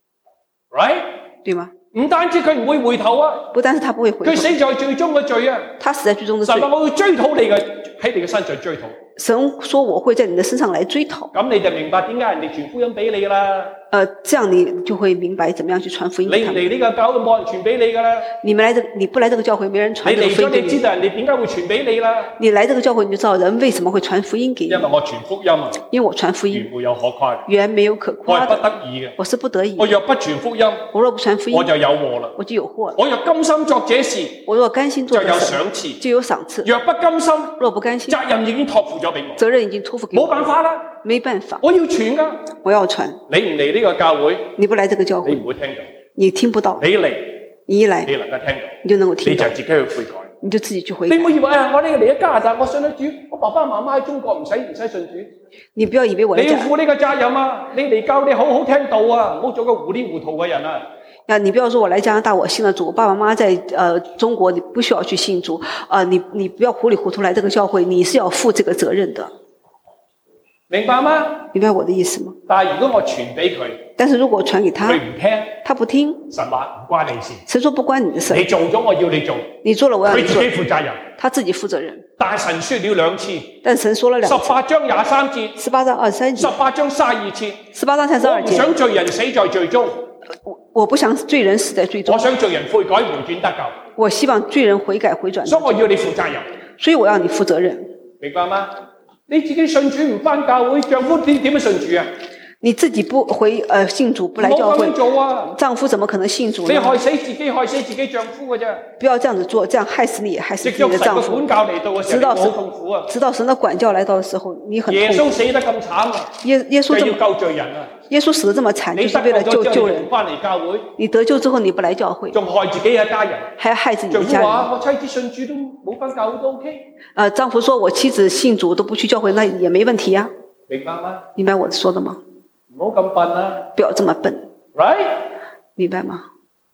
Right？
對嗎？
唔單止佢唔會回頭啊，
不單是他不會回頭，
佢死在罪中嘅罪啊，
他死在罪中的罪。
神話我會追討你嘅，喺你嘅身上追討。
神說我會在你的身上來追討。
咁你就明白點解人哋傳福音俾你啦。
呃，這樣你就會明白怎麼樣去傳福音給他們。
你嚟呢個教會冇人傳俾你噶啦。你
們來這，你不來這個教會，沒人傳這個福音給你。
你嚟咗，你知道人哋點解會傳俾你啦。
你來這個教會，你就知道人為什麼會傳福音給你。
因為我傳福音啊。
因為我傳福音。
原無有可誇。
原沒有可誇。
我係不得已嘅。
我是不得已。
我若不傳福音，
我若不傳福音，
我就有禍啦。
我就有禍。
我若甘心作這事，
我若甘心做這事，
就有賞賜，
就有賞賜。
若不甘心，
若不甘心，
責任已經託付咗俾我。
責任已經託付給我。
冇辦法啦，
沒辦法。
我要傳噶，
我要傳。
你唔嚟呢個教會，
你不來這個教會，
你唔會聽到，
你聽不到。
你嚟，
你一來，
你能夠聽到，
你就能夠聽到。
你就自己去悔改，
你就自己去悔改。
你唔好以為啊，我呢個嚟咗加拿大，我信咗主，我爸爸媽媽喺中國唔使唔使信主。
你不要以為我
你要負呢個責任啊！你嚟教你好好聽道啊，唔好做個糊裡糊塗嘅人啊！
啊，你不要說我來加拿大，我信了主，我爸爸媽媽在呃中國，你不需要去信主啊、呃！你你不要糊裡糊塗來這個教會，你是要負這個責任的。
明白嗎？
明白我的意思嗎？
但係如果我傳俾佢，
但是如果我傳給他，
佢唔聽，
他不聽，
神話唔關你事。
神說不關你的事。
你做咗，我要你做。
你做了，我要你做。
佢自己負責任。
他自己負責任。
但係神說了兩次。
但神說了兩次。
十八章廿三節。
十八章二十三節。
十八章三十二節。
十八章三十二節。
我唔想罪人死在罪中。
我我不想罪人死在罪中。
我想罪人悔改回轉得救。
我希望罪人悔改回轉。
所以我要你負責任。
所以我要你負責任。
明白嗎？你自己信主唔返教會，丈夫點點樣信主啊？
你自己不回呃信主不來教會，
做啊！
丈夫怎麼可能信主呢？
你害死自己，害死自己丈夫嘅啫。
不要這樣子做，這樣害死你，也害死自己的丈夫。
直到神嘅管教嚟到嘅時候，好痛苦啊！
直到神的管教來到的時候，你很痛苦。
耶穌死得咁慘啊！
耶耶穌
就要救罪人啊！
耶穌死得這麼慘，就是為了救救人。
翻嚟教會，
你得救之後你不來教會，
仲害自己一家人，
還要害自己一家人。
我妻子信主都冇翻教會都 OK。
呃，丈夫說我妻子信主都不去教會，那也沒問題啊。
明白嗎？
明白我說的嗎？
唔好咁笨啊！
不要這麼笨
，right？
明白嗎？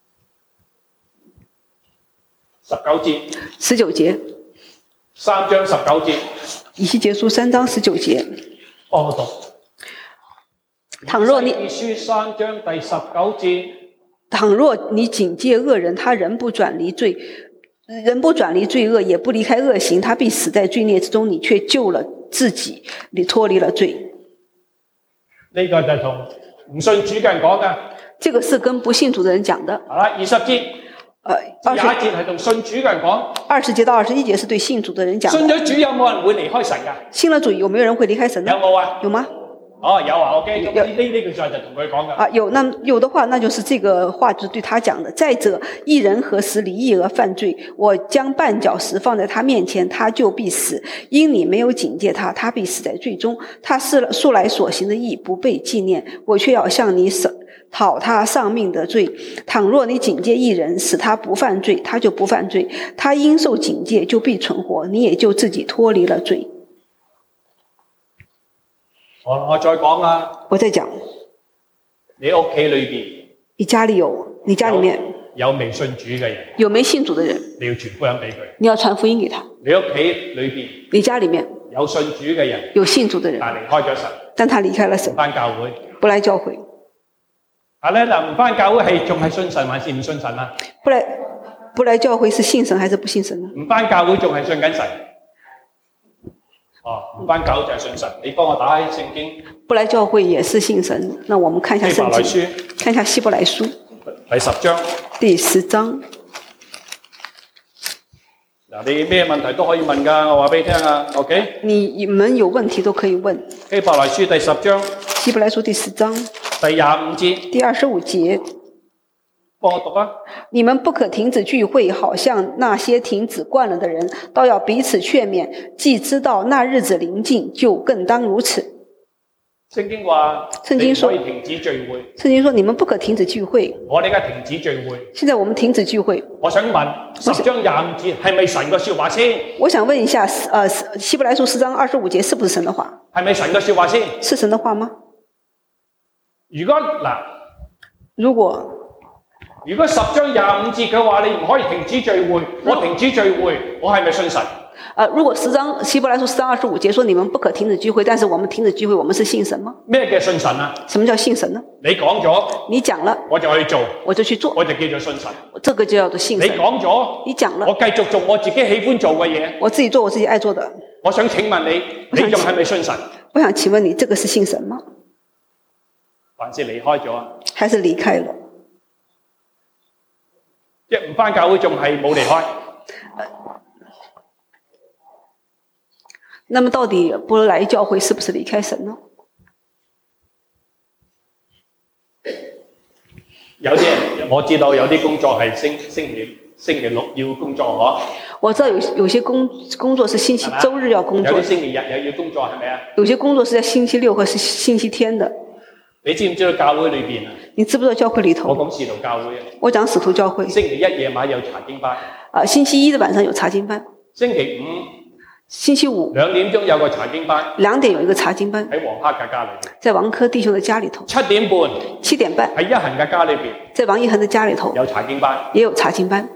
十九節。
十九節。
三章十九節。
以西結書三章十九節。
幫我讀。
倘若你。
以西結書三章第十九節。
倘若你警戒惡人，他仍不轉離罪，人不轉離罪惡，也不離開惡行，他必死在罪孽之中。你卻救了自己，你脫離了罪。
呢、這個就係同唔信主嘅人講嘅。
這個是跟不信主的人講的。
好啦，二十節。
呃，二十
節係同信主嘅人講。
二十節到二十一節是對信主的人講。
信咗主有冇人會離開神㗎？
信了主有沒有人會離開神呢？
有冇啊？
有嗎？
哦，有啊，我記得呢呢呢句就係同佢講嘅。
啊，有，那有的話，那就是這個話就是對他講的。再者，義人何時離義而犯罪？我將絆腳石放在他面前，他就必死。因你沒有警戒他，他必死在罪中。他是素來所行的義不被紀念，我卻要向你討他喪命的罪。倘若你警戒義人，使他不犯罪，他就不犯罪。他因受警戒，就必存活，你也就自己脫離了罪。
我我再講啊！
我再講，
你屋企裏邊，
你家裏有，你家裏面
有未信主嘅人，
有沒信主的人，
你要傳福音俾佢。
你要傳福音給他。
你屋企裏邊
你家裡面
有信主嘅人，
有信主的人，
但離開咗神，
但他離開了神
唔，返教會。
不來教會。
啊咧嗱，唔返教會係仲係信神還是唔信神啊？
不來不來教會是信神還是不信神呢？
唔返教會仲係信緊神。哦，唔返教會就係信神。你幫我打開聖經。
不來教會也是信神。那我們看一下聖經，看一下希伯來書
第十章。
第十章。
嗱，你咩問題都可以問㗎，我話俾你聽啊 ，OK？
你們有問題都可以問。
希伯來書第十章。
希伯來書第十章。
第廿五節。
第二十五節。
幫我讀啊！
你們不可停止聚會，好像那些停止慣了的人，倒要彼此勸勉。既知道那日子臨近，就更當如此。
聖經話，
聖經說
你唔可以停止聚會。
聖經說你們不可停止聚會。
我哋而家停止聚會。
現在我們停止聚會。
我想問，十章廿五節係咪神嘅說話先？
我想問一下，呃，希伯來書十章二十五節是不是神的話？
係咪神嘅說話先？
是神的話嗎？
如果嗱，
如果
如果十章廿五節嘅話，你唔可以停止聚會，我停止聚會，我係咪信神？
呃，如果十章希伯來書十章二十五節說你們不可停止聚會，但是我們停止聚會，我們是信神嗎？
咩叫信神啊？
什麼叫信神呢？
你講咗，
你講了，
我就去做，
我就去做，
我就叫做信神。
這個就叫做信神。
你講咗，
你講了，
我繼續做我自己喜歡做嘅嘢，
我自己做我自己愛做的。
我想請問你，你仲係咪信神？
我想請問你，這個是信神嗎？
還是離開咗啊？
還是離開了？
即係唔返教會仲係冇離開。
那麼到底不來教會是不是離開神呢？
有啲人我知道有啲工作係星星期星期六要工作嗬。
我知道有有些工工作是星期周日要工作，
有啲星期日又要工作係咪啊？
有些工作是在星期六或是星期天的。
你知唔知道教會裏邊啊？
你知不知道教會裏頭？
我講使徒教會啊。
我講使徒教會。
星期一夜晚有查經班。
啊，星期一的晚上有查經班。
星期五。
星期五
兩點鐘有個查經班，
兩點有一個查經班喺
王克嘅家裏邊，
在王科弟兄的家裏頭。
七點半，
七點半
喺一恒嘅家裏邊，
在王一恒的家裏頭
有查經班，
也有查經班。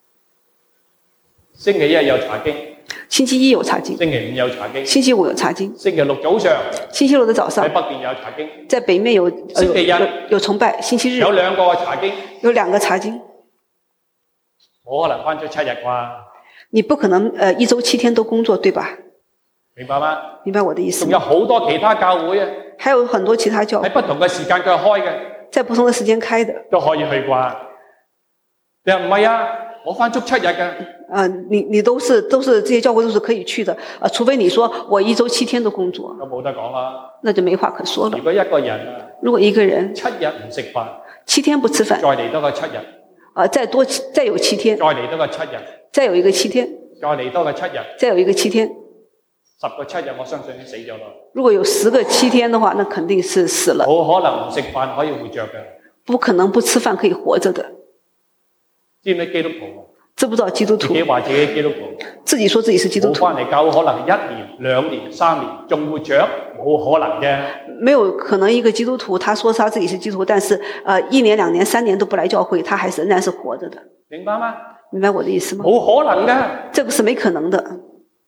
星期一有查經，
星期一有查經，
星期五有查經，
星期五有查經，
星期六早上，
星期六的早上
喺北邊有查經，
在北面有
星期日
有, 有, 有崇拜，星期日
有兩個查經，
有兩個查經，
冇可能翻咗七日啩？
你不可能呃一周七天都工作，對吧？
明白嗎？
明白我的意思嗎？
仲有好多其他教會啊，
還有很多其他教會
喺不同嘅時間佢開嘅，
在不同的時間開的，
都可以去啩？你話唔係啊？我翻足七日嘅。
啊，你你都是都是這些教會都是可以去的，啊，除非你說我一周七天都工作，
咁冇得講啦。
那就沒話可說了。
如果一個人啊，
如果一個人
七日唔食飯，
七天不吃飯，
再嚟多個七日，
啊，再多再有七天，
再嚟多個七日，
再有一個七天，
再嚟多個七日，
再有一個七天，
十個七日我相信已經死咗啦。
如果有十個七天的話，那肯定是死了。
冇可能唔食飯可以活着嘅，
不可能不吃飯可以活着的。
知唔知基督徒？
知不知道基督徒？
自己話自己基督徒，
自己說自己是基督徒。
冇翻嚟教會可能一年、兩年、三年仲活着，冇可能嘅。
沒有可能一個基督徒，他說他自己是基督徒，但是呃一年、兩年、三年都不來教會，他還是仍然是活着的。
明白嗎？
明白我的意思嗎？
冇可能嘅，
這個是沒可能的。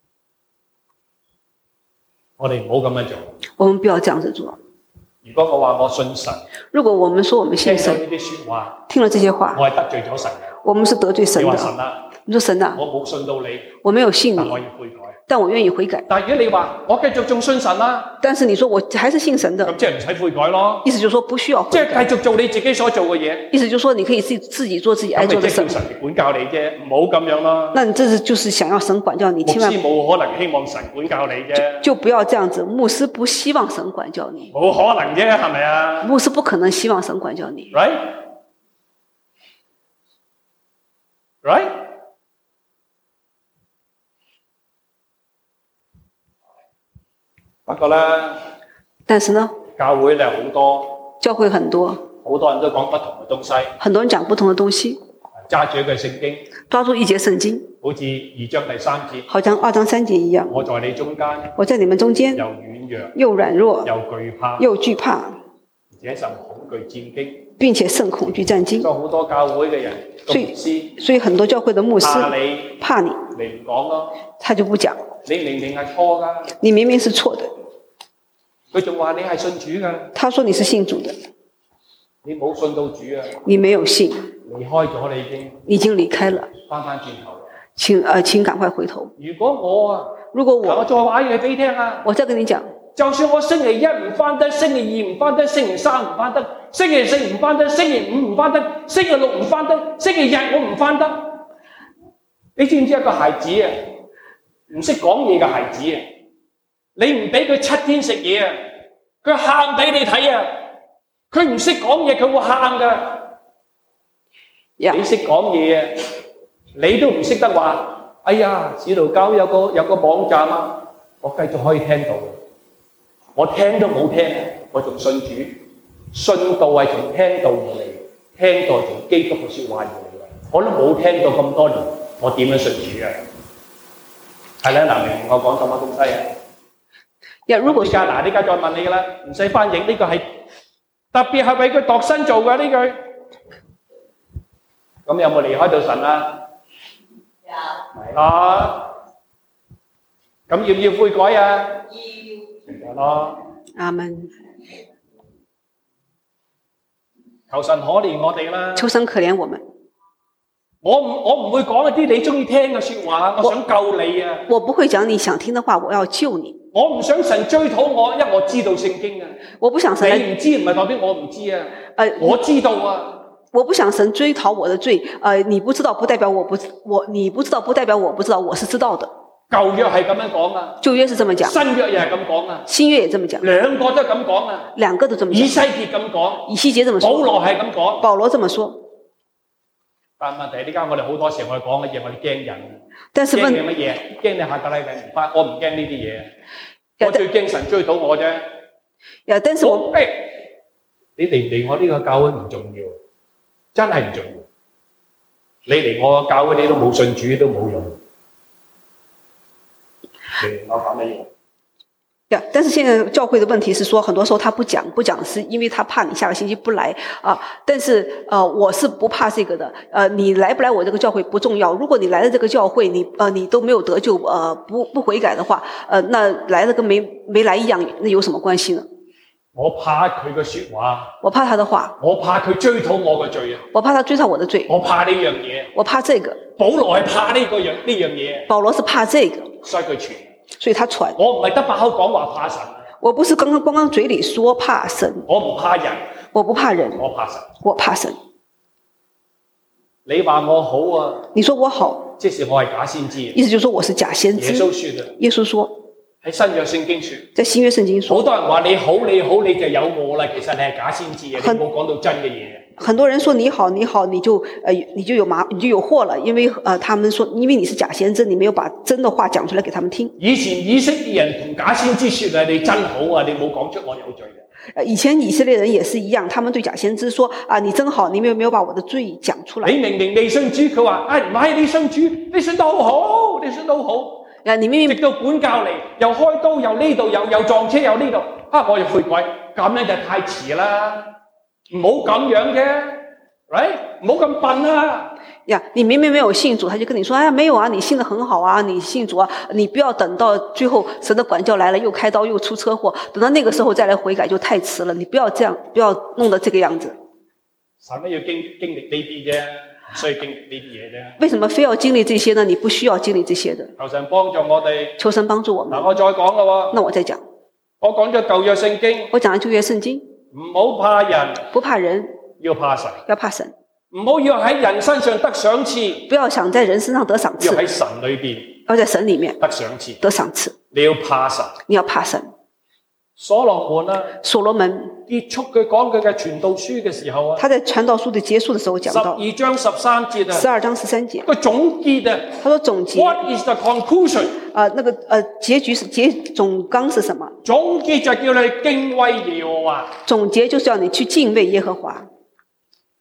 我哋唔好咁樣做。
我們不要這樣子做。
如果我話我信神，
如果我們說我們信神，
聽咗呢啲說話，
聽了這些話，
我係得罪咗神。
我們是得罪神的。
你話神啊？
你說神啊？
我冇信到你，
我沒有信你，
但我要悔改。
但我願意悔改。
但如果你話我繼續仲信神啦，
但是你說我還是信神的，
咁即係唔使悔改咯。
意思就是說不需要悔改，
即係繼續做你自己所做嘅嘢。
意思就是說你可以自己自己做自己愛做的事。
咁咪即係叫神管教你啫，唔好咁樣咯。
那你這是就是想要神管教你，
牧
千萬
師冇可能希望神管教你啫，
就不要這樣子。牧師不希望神管教你，
冇可能啫，係咪啊？
牧師不可能希望神管教你
，right right。不過咧，
但是呢，
教會咧好多，
教會很多，
好多人都講不同嘅東西，
很多人講不同的東西，
揸住一句聖經，
抓住一節聖經，
好似二章第三節，
好像二章三節一樣。
我在你中間，
我在你們中間，
又軟弱，
又軟弱，
又懼怕，
又懼怕，
而且甚恐懼戰驚，
並且甚恐懼戰驚。
所以好多教會嘅人， 個牧師
所以很多教會的牧師
怕你
怕你，
你唔講咯，
他就不講。
你明明係錯噶，
你明明是錯的，
佢仲話你係信主噶，
他說你是信主的，
你冇信到主啊，
你沒有信，
離開咗你已經，
已經離開了，
翻翻轉頭。
請呃請趕快回頭。
如果我啊，
如果我
我再話嘢俾你聽啊，
我再跟你講，
就算我星期一唔翻得，星期二唔翻得，星期三唔翻得，星期四唔翻得，星期五唔翻得，星期六唔翻得，星期日我唔翻得，你知唔知一個孩子啊，唔識講嘢嘅孩子啊，你唔俾佢七天食嘢啊，佢喊俾你睇啊，佢唔識講嘢佢會喊噶，
Yeah.
你識講嘢啊，你都唔識得話，哎呀，使徒教有個有個網站啊，我繼續可以聽到。我聽都冇聽，我仲信主，信道係從聽道而嚟，聽道從基督嘅説話而嚟嘅。我都冇聽到咁多年，我點樣信主啊？係啦，嗱，明我講咁多東西啊。
呀，如果
而家嗱，呢家再問你㗎啦，唔使翻譯，呢個係特別係為佢度身做嘅呢句。咁有冇離開到神啊？有。係啦。咁要唔要悔改啊？要。咯，
阿門。
求神可憐我哋啦。
求神可憐我們。
我唔我唔會講一啲你中意聽嘅説話，我想救你啊！
我不會講你想聽的話，我要救你。
我唔想神追討我，因為我知道聖經啊。
我不想神。
你唔知唔係代表我唔知啊。
誒，
我知道啊。
我不想神追討我的罪，呃，你不知道不代表我不我你不知道不代表我不知道，我是知道的。
舊約係咁樣講啊，
舊約是這麼講，
新約又係咁講啊，
新約也這麼講，
兩個都咁講啊，
兩個都這麼講。
以西結咁講，
以西結這麼說，
保羅係咁講，
保羅這麼說。
但問題呢家我哋好多時候我哋講嘅嘢，我哋驚人，
但是問
驚你乜嘢？驚你下個禮拜唔翻，我唔驚呢啲嘢，我最驚神追討我啫。
呀，但是我，
誒，你嚟唔嚟我呢個教會唔重要。真係唔重要，你嚟我教會你都冇信主都冇用。我講乜嘢？
呀，但是現在教會的問題是說，很多時候他不講，不講是因為他怕你下個星期不來啊。但是呃，我是不怕這個的。呃，你來不來我這個教會不重要。如果你來了這個教會，你呃你都沒有得救，呃不不悔改的話，呃那來了跟沒沒來一樣，那有什麼關係呢？
我怕佢嘅說話，
我怕他的話，
我怕佢追討我嘅罪啊！
我怕他追討我的罪，
我怕呢樣嘢，
我怕這個。
保羅係怕呢個樣呢樣嘢，
保羅是怕這個，
所以佢傳，
所以他傳。
我唔係得把口講話怕神，
我不是剛剛光剛嘴裏說怕神，
我唔怕人，
我不怕人，
我怕神，
我怕神。
你話我好啊？
你說我好，
即是我係假先知，
意思就是說我是假先知。
耶穌說的，
耶穌說。
喺新約聖經說，
在新約聖經說，
好多人話你好你好你就有我啦，其實你係假先知嘅，你冇講到真嘅嘢。
很多人說你好你好，你就呃你就有麻你就有禍了，因為呃他們說因為你是假先知，你沒有把真的話講出來給他們聽。
以前以色列人同假先知說啊，你真好啊，你冇講出我有罪嘅。
呃以前以色列人也是一樣，他們對假先知說啊，你真好，你沒有沒有把我的罪講出來。
你明明未信主，佢話啊唔係你信主，你信得好好，你信得好好。
啊！你明明
直到管教嚟，又開刀，又呢度，又又撞車，又呢度，啊！我又悔改，咁樣就太遲啦，唔好咁樣嘅，喂，唔好咁笨啊！
呀，你明明沒有信主，他就跟你說，哎呀，沒有啊，你信得很好啊，你信主啊，你不要等到最後神的管教來了，又開刀又出車禍，等到那個時候再來悔改就太遲了，你不要這樣，不要弄得這個樣子。
使乜要經經歷呢啲啫？所以經歷呢啲嘢啫。
為什麼非要經歷這些呢？你不需要經歷這些的。
求神幫助我哋。
求神幫助我們。
嗱，我再講啦喎。
那我再講。
我講咗舊約聖經。
我講咗舊約聖經。
唔好怕人。
不怕人。
要怕神。
要怕神。
唔好要喺人身上得賞賜。
不要想在人身上得賞賜。
要喺神裏邊。
要在神裡面
得賞賜。
得賞賜。
你要怕神。
你要怕神。
所羅門啊，
所羅門
結束佢講佢嘅傳道書嘅時候啊，
他在傳道書的結束的時候講到
十二章十三節啊，
十二章十三節，
個總結啊，
他說總結
，What is the conclusion？
啊、呃，那個呃結局是結總綱是什麼？
總結就叫你敬畏耶和華，
總結就是要你去敬畏耶和華。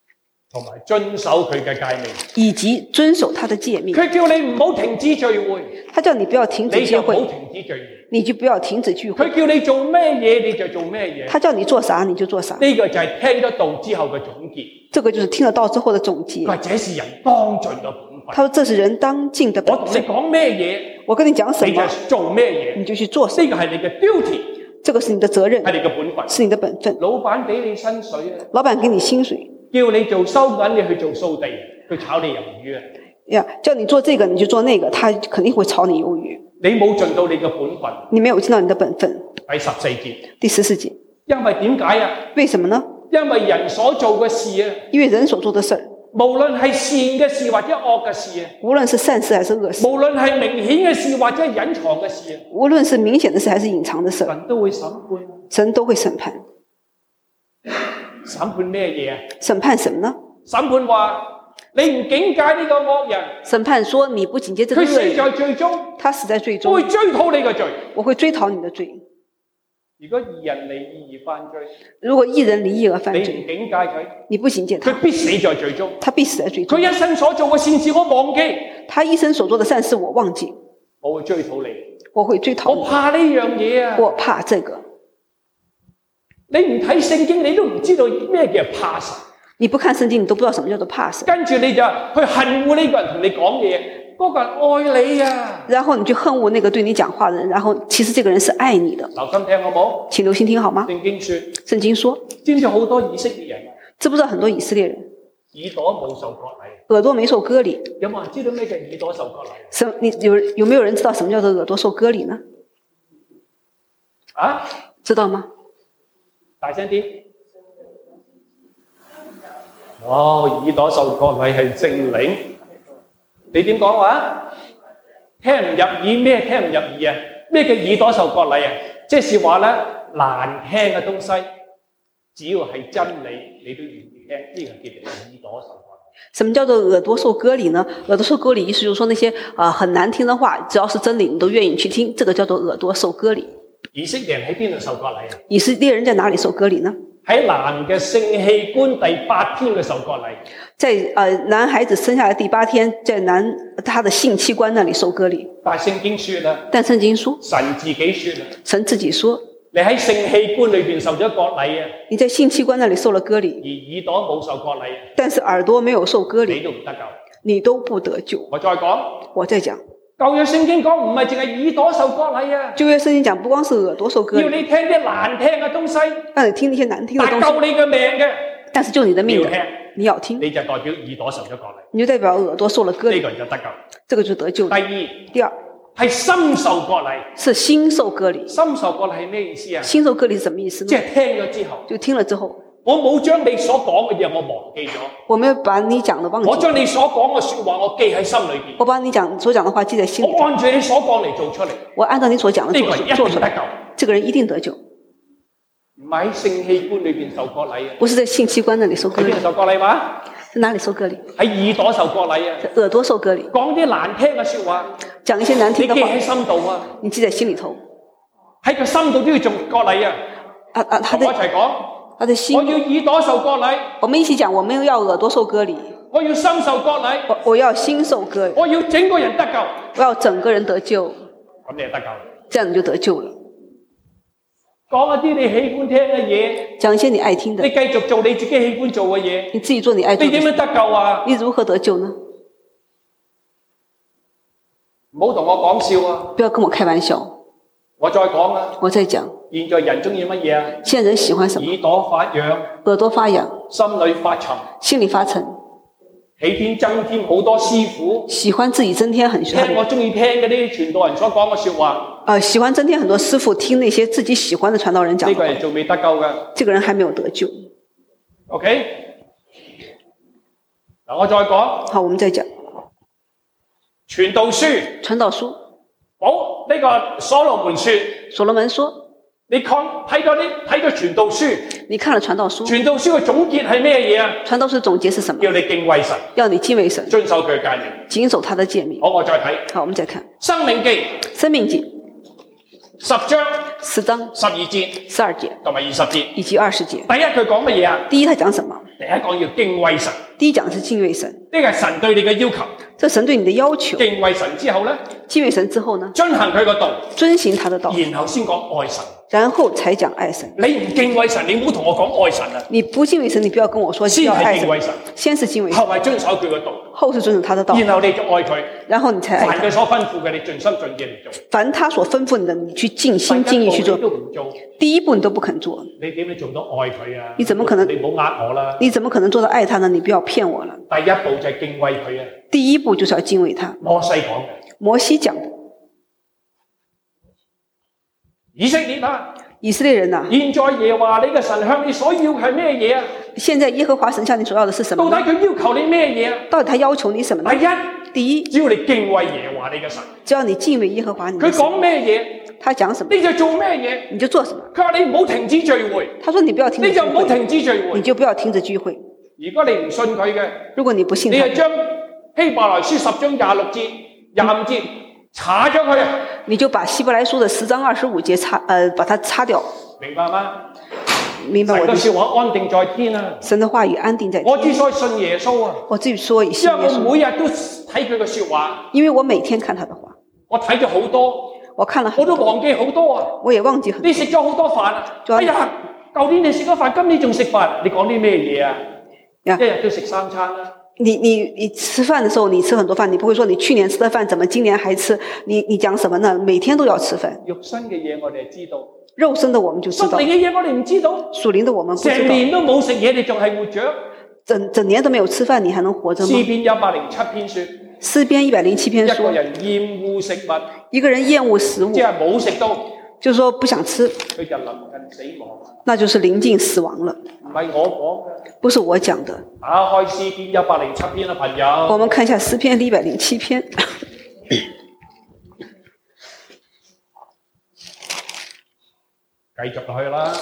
同埋遵守佢嘅誡命。
以及遵守他的誡命。
佢叫你唔好停止聚會，
他叫你不要停止聚會，
你就唔好停止聚會。
你就不要停止聚會。
佢叫你做咩嘢你就做咩嘢。
他叫你做啥你就做啥。
呢個就係聽得道之後嘅總結。
這個就是聽得到之後的總結。
佢話這是人當盡嘅本分。
他說這是人當盡的本分。
我同你講咩嘢，
我跟你講什麼，
你就做咩嘢，
你就去做什麼。
呢個係你嘅 duty，
這個是你的責任，
係你嘅本分，
是你的本分。
老闆俾你薪水啊，
老闆給你薪水，
叫你做收銀，你去做掃地，去炒你魷魚啊。
呀，叫你做這個你就做那個，他肯定會炒你魷魚。
你冇盡到你嘅本分，
你沒有盡到你的本分。
第十四節，
第十四節，
因為點解啊？
為什麼呢？
因為人所做嘅事啊，
因為人所做的事兒，
無論係善嘅事或者惡嘅事啊，
無論是善事還是惡事，
無論係明顯嘅事或者係隱藏嘅事啊，
無論是明顯的事還是隱藏的事，
神都會審判。
神都會審判。
審判咩嘢啊？
審判什麼呢？
審判話你唔警戒呢個惡人，
審判說你不警戒這個
佢死
惡人，
在罪中，
他死在罪中，
我會追討你嘅罪。
我會追討你的罪。
如果義人離義而犯罪，
如果義人離義而
你唔
犯罪，
警戒佢，
你不警戒他，
佢必死在罪中。
他必死在罪中。
佢一生所做嘅善事我忘記，
他一生所做的善事我忘記，
我會追討你。
我會追討你。
我怕呢樣嘢啊！
我怕這個。
你唔睇聖經，你都唔知道咩叫怕神。
你不看聖經，你都不知道什麼叫做怕神。
跟住你就去恨惡呢個人同你講嘢，嗰個人愛你啊！
然後你去恨惡那個對你講話的人，然後其實這個人是愛你的。
留心聽好冇？
請留心聽好嗎？
聖經說，
聖經說，
知唔知好多以色列人
知不知道很多以色列人
耳朵冇受割禮？
耳朵沒受割禮？
有冇人知道咩叫耳朵受割禮？
什你有有沒有人知道什麼叫做耳朵受割禮呢？
啊？
知道嗎？
大聲啲！哦，耳朵受割禮係聖靈。你點講話？聽唔入耳咩？聽唔入耳啊？咩叫耳朵受割禮啊？即係話咧，難聽嘅東西，只要係真理，你都願意聽。呢、這個叫做耳朵受割禮。
什麼叫做耳朵受割禮呢？耳朵受割禮意思就是說那些啊、呃、很難聽的話，只要是真理，你都願意去聽。這個叫做耳朵受割禮。
以色列人喺邊度受割禮啊？
以色列人在哪裡受割禮呢？
喺男嘅性器官第八天嘅受割禮。
在呃男孩子生下來第八天，在男他的性器官那裡受割禮。
但聖經說啦，
但聖經說，
神自己說啦，
神自己說，
你喺性器官裏邊受咗割禮啊，
你在性器官那裡受了割禮，
而耳朵冇受割禮，
但是耳朵沒有受割禮，
你都唔得救，
你都不得救。
我再講，
我再講。
舊約聖經講唔係淨係耳朵受割禮啊，
舊約聖經講不光是耳朵受割禮，
要你聽啲難聽嘅東西，
讓你聽那些難聽的東西，
但救你嘅命嘅，
但是救你的命的，
你要聽，
你要聽，
你就代表耳朵受咗割禮，
你就代表耳朵受了割禮，
呢個人就得救。
這個就得救。
第二，
第二
係心受割禮，
是心受割禮。
心受割禮係咩意思啊？
心受割禮是什麼意思呢？
即係聽咗之後，
就聽了之後，
我冇將你所講嘅嘢我忘記咗，
我沒有把你講的忘記，
我將你所講嘅說話我記喺心裏邊，
我把你講所講的話記在心裏，
我按住你所講嚟做出嚟，
我按照你所講的
呢個人一
做出來，
定得救。
這個人一定得救。
唔係喺性器官裏邊受割禮啊？
不是在性器官那裡受割禮
喺邊度，受割禮話？
在哪裡受割禮？
喺耳朵受割禮啊！
在耳朵受割禮，
講啲難聽嘅說話，
講一些難聽的話，
你記喺心度啊！
你記在心裡頭，
喺個心度都要做割禮啊！
啊啊，他
同我
的
一齊講，
他的心
我，要耳朵受割禮，
我們一起講，我們要耳朵受割禮，
我要心受割禮，
我我要心受割禮，
我要整個人得救，
我要整個人得救，
咁你就得救。
這樣你就得救了。
講一啲你喜歡聽嘅嘢，
講一些你愛聽的
你，繼續做你自己喜歡做嘅嘢，
你自己做你愛做的事，
你點樣得救啊？
你如何得救呢？
唔好同我講笑啊！
不要跟我開玩笑。
我再講啊！
我再講，
現在人中意乜嘢啊？
現在人喜歡什麼？
耳朵發癢，
耳朵發癢，
心裏發沉，
心裏發沉，
起天增添好多師傅，
喜歡自己增添很
聽我中意聽嗰啲傳道人所講嘅說話。
呃，喜歡增添很多師傅聽那些自己喜歡的傳道人講的話。
呢個人仲未得救㗎。
這個人還沒有得救。
OK，嗱我再講。
好，我們再講。
傳道書，
傳道書。
好，呢、這個所羅門說，
所羅門說，
你看睇咗啲睇咗傳道書，
你看了傳道書，
傳道書嘅總結係咩嘢啊？
傳道書總結是什麼？
要你敬畏神，
要你敬畏神，
遵守佢嘅誡命，
謹守他的誡命。
好，我再睇。
好，我們再看《
申命記》，
申命記
十章
十章
十二節
十二節
同埋二十節。
以及二十節。
第一佢講乜嘢啊？
第一，他講什麼？
第一講要敬畏神，
第一講是敬畏神，
呢個係神對你嘅要求。
這神對你的要求。
敬畏神之後咧，
敬畏神之後呢？
遵行佢個道，
遵行他的道，
然後先講愛神。
然後才講愛神。
你唔敬畏神，你唔好同我講愛神啊！
你不敬畏神，你不要跟我說要愛神。
先係敬畏神，
先是敬畏神，
後係遵守佢個道，
後是遵守他的道，
然後你就愛佢，
然後你才愛他。
凡佢所吩咐嘅，你盡心盡意嚟做。
凡他所吩咐你的，你去盡心盡意去做。
第一步你都唔做，
第一步你都不肯做，
你點樣做到愛佢啊？
你怎麼可能？
你唔好呃我啦！
你怎麼可能做到愛他呢？你不要騙我了。
第一步就係敬畏佢啊！
第一步就是要敬畏他。
摩西講嘅，
摩西講的。
以色列啊！
以色列人啊，
現在耶和華你嘅神向你所要係咩嘢啊？
現在耶和華神向你所要的是什麼？
到底佢要求你咩嘢啊？
到底他要求你什麼呢？
第一，
第一，
只要你敬畏耶和華你嘅神，
只要你敬畏耶和華你的
佢
神。
講咩嘢，
他講什麼，
你就做咩嘢，
你就做什麼。
佢話你唔好停止聚會，
他說你不要停止
你
聚會，
就唔好停止聚會，
你就不要停止聚會。
如果你唔信佢嘅，
如果你不信他，
你就將希伯來書十章廿六節、廿五節查咗佢，
你就把希伯來書的十章二十五節擦，呃，把它擦掉。
明白嗎？
明白我的意思。
神嘅說話安定在天啊！
神的話語安定在天。
我之所以信耶穌啊，
我自己說以信
因為我
耶穌，
每日都睇佢嘅說話，
因為我每天看他的話，
我睇咗好多，
我看了
我
很多，
都忘記好多啊！
我也忘記很多。
你食咗好多飯啊！
仲有
哎呀，舊年你食咗飯，今年仲食飯，你講啲咩嘢啊？
呀
一日都食三餐啦。
你你你吃飯的時候，你吃很多飯，你不會說你去年吃的飯，怎麼今年還吃？你你講什麼呢？每天都要吃飯。
肉身嘅嘢我哋係知道，
肉身的我們就知道，
屬靈嘅嘢我哋唔知道。
屬靈的我們不知道。
成年都冇食嘢，你仲係活着？
整整年都沒有吃飯，你還能活着嗎？
詩篇一百零七篇說，
詩篇一百零七篇說，
一個人厭惡食物，
一個人厭惡食物，
即係冇食到，
就是說不想吃，
佢就臨近死亡。
那就是臨近死亡了。
唔係我講嘅，
不是我講的。
打開詩篇一百零七篇啦，朋友。
我們看一下詩篇一百零七篇。
繼續落去啦，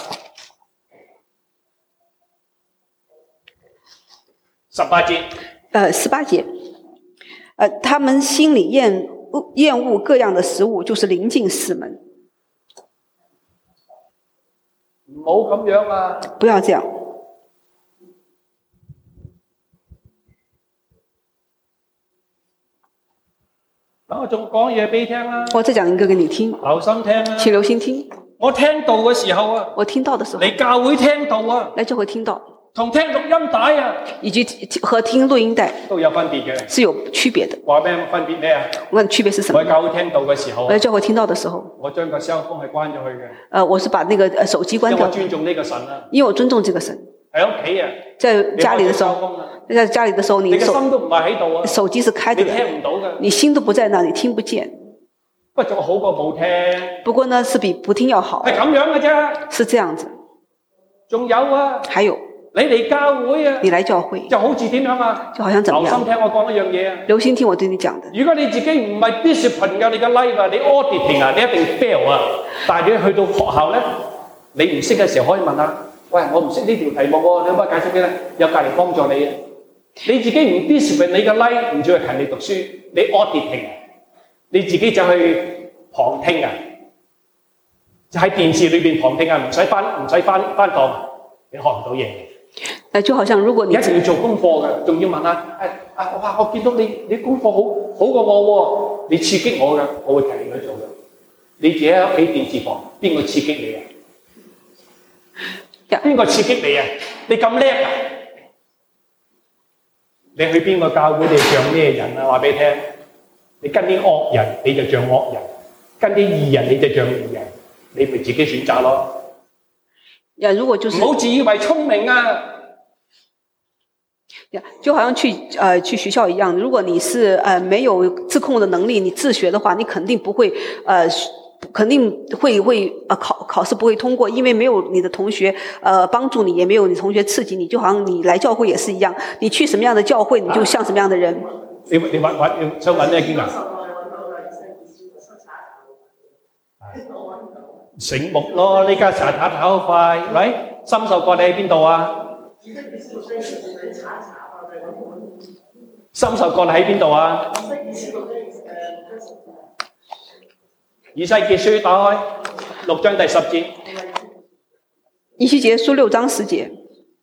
十八節。
呃，十八節。呃，他們心裡厭厭惡各樣的食物，就是臨近死門。
唔好咁樣啊！
不要這樣。
等我仲講嘢俾你聽啦。
我再講一個給你聽，
留心聽啦。
請留心聽。
我聽到嘅時候啊，
我聽到的時候，
你教會聽到啊，
來教會聽到，
同聽錄音帶啊，
以及和聽錄音帶
都有分別嘅。
是有區別的。
話咩分別咩啊？
我問區別是什麼？
我喺教會聽到嘅時候啊，
我在教會聽到的時候，
我將個 cell phone 係關咗佢嘅。
呃，我是把那個呃手機關掉
因為我，尊重呢個神啊。
因為我尊重這個神。
喺屋企啊，
在家裡的時
你開咗 cell
候
phone 啊，
在家裡的時候，
你
你手
嘅心都唔係喺度啊，
手機是開着
你
的，
聽唔到嘅。
你心都不在那，你聽不見。
不過仲好過冇聽。
不過呢，是比不聽要好。
係咁樣嘅啫。
是這樣子。
仲有啊，
還有，
你嚟教會啊，
你來教會
就好似點樣啊？
就好像怎麼
留心
樣？
聽我講一樣嘢啊！
留心聽我對你講的。
如果你自己唔係 discipline 嘅，你嘅 life 啊，你 auditing 啊，你一定 fail 啊！但係你去到學校咧，你唔識嘅時候可以問下，喂，我唔識呢條題目喎，你可唔可以解釋俾咧？有隔離幫助你啊！你自己唔 discipline 你嘅 life，唔再勤力讀書，你 auditing，你自己就去旁聽啊！就喺電視裏邊旁聽啊，唔使翻唔使翻翻堂，你學唔到嘢。
誒，就好像如果你
一定要做功課嘅，仲要問下，誒啊哇！我見到你你功課好好過我喎，你刺激我嘅，我會提你去做嘅。你自己喺屋企電視房，邊個刺激你啊？邊個刺激你啊？你咁叻啊？你去邊個教會，你像咩人啊？話俾你聽，你跟啲惡人，你就像惡人；跟啲義人，你就像義人。你咪自己選擇咯。
呀，如果就是
唔好自以為聰明啊！
呀，就好像去呃去學校一樣，如果你是呃沒有自控的能力，你自學的話，你肯定不會呃肯定會會呃考考試不會通過，因為沒有你的同學呃幫助你，也沒有你同學刺激你，就好像你來教會也是一樣，你去什麼樣的教會，你就像什麼樣的人。
你你揾揾想揾咩經文？醒目咯！呢家查查考好快，喂，深受過你喺邊度啊？深受過你喺邊度啊？以西結書打開六章第十節。
以西結書六章十節。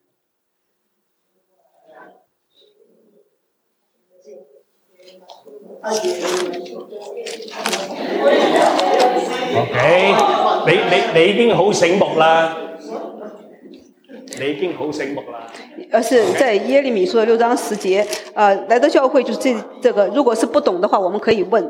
OK， 你你你已經好醒目啦，你已經好醒目啦。
而是在耶利米書的六章十節，呃，來到教會就是這這個，如果是不懂的話，我們可以問。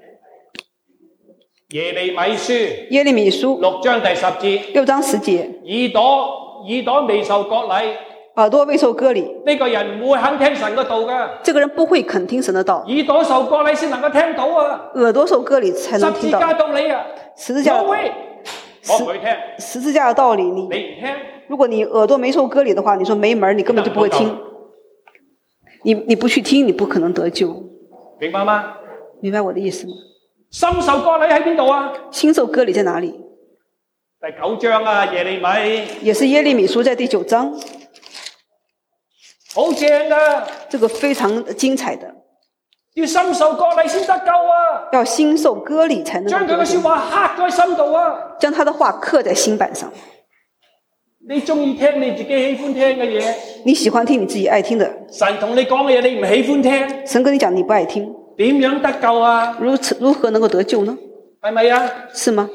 耶利米書，
耶利米書
六章第十節，
六章十節，
耳朵耳朵未受割禮，
耳朵未受割禮，
呢個人唔會肯聽神嘅道㗎。
這個人不會肯聽神的道。
耳朵受割禮先能夠聽到啊，
耳朵受割禮才能聽到。
十字架道理啊，
十字架的，
我唔會聽。
十字架的道理，你
你唔聽，
如果你耳朵沒受割禮的話，你說沒門，你根本就不會聽。你你不去聽，你不可能得救。
明白嗎？
明白我的意思嗎？
心受割禮喺邊度啊？
心受割禮在哪裡？
第九章啊，耶利米。
也是耶利米書在第九章。
好正啊！
這個非常精彩的。
要心受割禮先得救啊！
要心受割禮才能夠得救。
將佢嘅說話刻在心度啊！
將他的話刻在心板上。
你中意聽你自己喜歡聽嘅嘢，
你喜歡聽你自己愛聽的。
神同你講嘅嘢，你唔喜歡聽。
神跟你講你不愛聽，
點樣得救啊？
如此如何能夠得救呢？
係咪啊？
是嗎？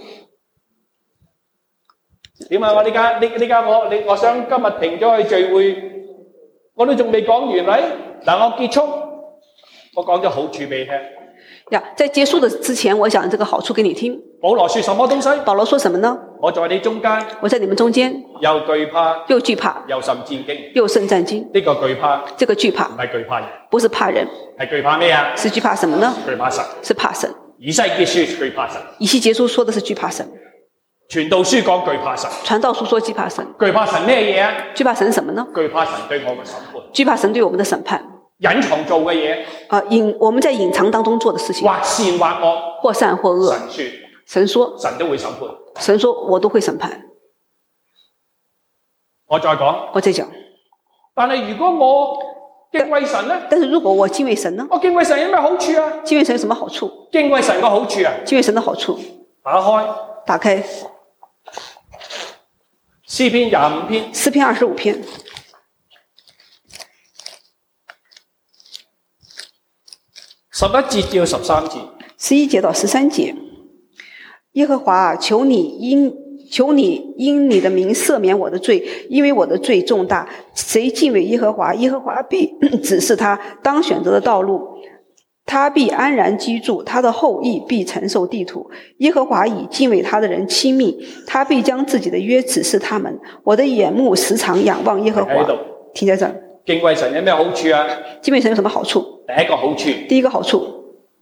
點啊？我呢家呢呢家我你我想今日停咗去聚會，我都仲未講完咪？嗱，我結束，我講咗好處俾你聽。
呀，在結束的之前，我講這個好處給你聽。
保羅說什麼東西？
保羅說什麼呢？
我在你中間，
我在你們中間，
又懼怕，
又懼怕，
又甚戰驚，
又甚戰驚。
呢個懼怕，
這個懼怕
唔係懼怕人，
不是怕人，
係懼怕咩啊？
是懼怕什麼呢？
懼怕神，
是怕神。
以西結書懼怕神，
以西結書說的是懼怕神。
傳道書講懼怕神，
傳道書說懼怕神。
懼怕神咩嘢啊？
懼怕神什麼呢？
懼怕神對我嘅審判，
懼怕神對我們的審判。
隱藏做嘅嘢，
啊，隱我們在隱藏當中做的事情，
或善或惡，
或善或惡。
神說，
神說，
神都會審判。
神說我都會審判。
我再講，
我再講。
但係如果我敬畏神呢？
但是如果我敬畏神呢？
我敬畏神有咩好處啊？
敬畏神有什麼好處？
敬畏神個好處啊？
敬畏神的好處。
打開，
打開。
詩篇廿五篇。
詩篇二十五篇。
十一節至十三節。
十一節到十三節。耶和華，求你因求你因你的名赦免我的罪，因為我的罪重大。誰敬畏耶和華，耶和華必指示他當選擇的道路，他必安然居住，他的後裔必承受地土。耶和華以敬畏他的人親密，他必將自己的約指示他們。我的眼目時常仰望耶和華。停在這兒。
敬畏神有咩好處啊？
敬畏神有什麼好處？
第一個好處。
第一個好處。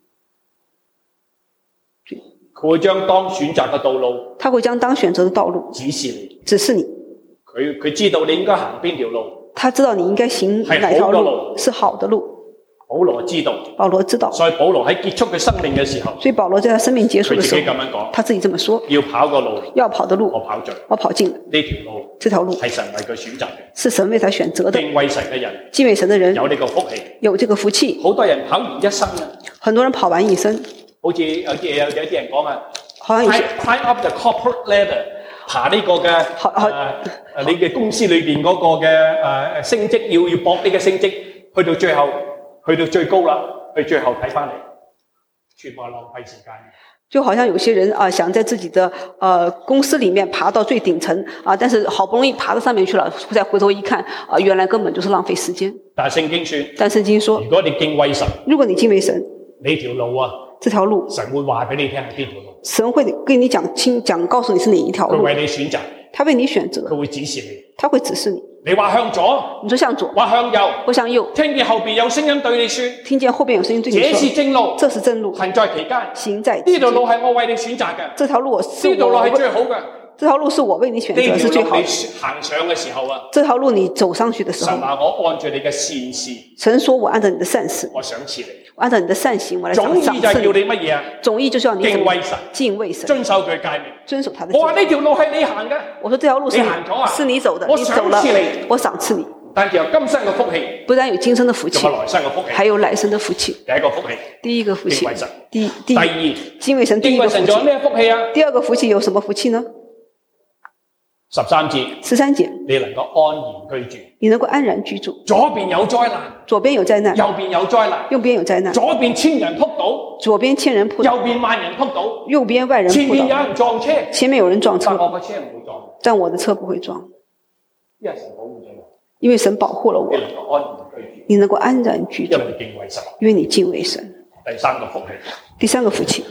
佢會將當選擇嘅道路，
他會將當選擇的道路
指示你，
指示你。
佢佢知道你應該行邊條路，
他知道你應該行哪條路，是好的路。
保羅知道，
保羅知道。
所以保羅喺結束佢生命嘅時候，
所以保羅在他生命結束嘅時候，
佢自己咁樣講，
他自己這麼說：
要跑個路，
要跑的路，
我跑盡，
我跑盡了
呢條路，
這條路
係神為佢選擇嘅，
是神為他選擇的。
敬畏神嘅人，
敬畏神的人
有呢個福氣，
有這個福氣。
好多人跑完一生啊，
很多人跑完一生，
好似有啲有有啲人講啊。
好像
climb up the corporate ladder， 爬呢個嘅誒誒你嘅公司裏邊嗰個嘅誒升職，要要搏呢個升職，去到最後去到最高啦，去最後睇翻嚟，全部係浪費時間。
就好像有些人啊、呃，想在自己的呃公司裡面爬到最頂層啊、呃，但是好不容易爬到上面去了，再回頭一看啊、呃，原來根本就是浪費時間。
但係聖經說，
但聖經說，
如果你敬畏神，
如果你敬畏神，
呢條路啊，
這條路，
神會話俾你聽係邊條路。
神會跟你講清講，告訴你是哪一條路。
佢為你選擇，
他為你選擇，
佢會指示你，
他會指示你。
你話向左，
你說向左，
話向右，
或向右。
聽見後邊有聲音對你說，
聽見後邊有聲音對你說，
這是正路，
這是正路，
行在其間，
行在
呢條路係我為你選擇嘅，
這條路是
呢條路係最好嘅。
這條路是我為你選擇，是最好的。
呢條路你行上嘅時候啊，
這條路你走上去的時候，
神話我按照你嘅善事，
神說我按照你的善事，
我賞賜你，
按照你的善行，我來賞賜你。
總意就係要你乜嘢啊？
總意就是要你
敬畏神，
敬畏神，
遵守佢誡命，
遵守他的。
我話呢條路係你行嘅，
我說這條路是你
行咗啊，
是你走的，
我
你走了，
賞賜你，
我賞賜你。
但係有今生嘅福氣，
不但有今生的福氣，
仲有來生嘅福氣。
還有來生的福氣。
第一個福氣，
第一個福氣，
敬畏神。
第第
第二，
敬畏神。第一
敬畏
個福氣。
神仲有咩福氣啊？
第二個福氣有什麼福氣呢？
十三節，
十三節，
你能夠安然居住，
你能夠安然居住。
左邊有災難，
左邊有災難，
右邊有災難，
右邊有災難。
左邊千人撲倒，
左邊千人撲倒，
右邊萬人撲倒，
右邊萬人
前面有
撲倒。
人撞車，
前面有人撞車，
但我個車唔會撞，
但我的車不會撞，
因為神保護咗我，
因為神保護了我
你。能夠安然居住，
你能夠安然居住
因，為你敬畏神。
因為你敬畏神。
第三個福氣，
第三個福氣，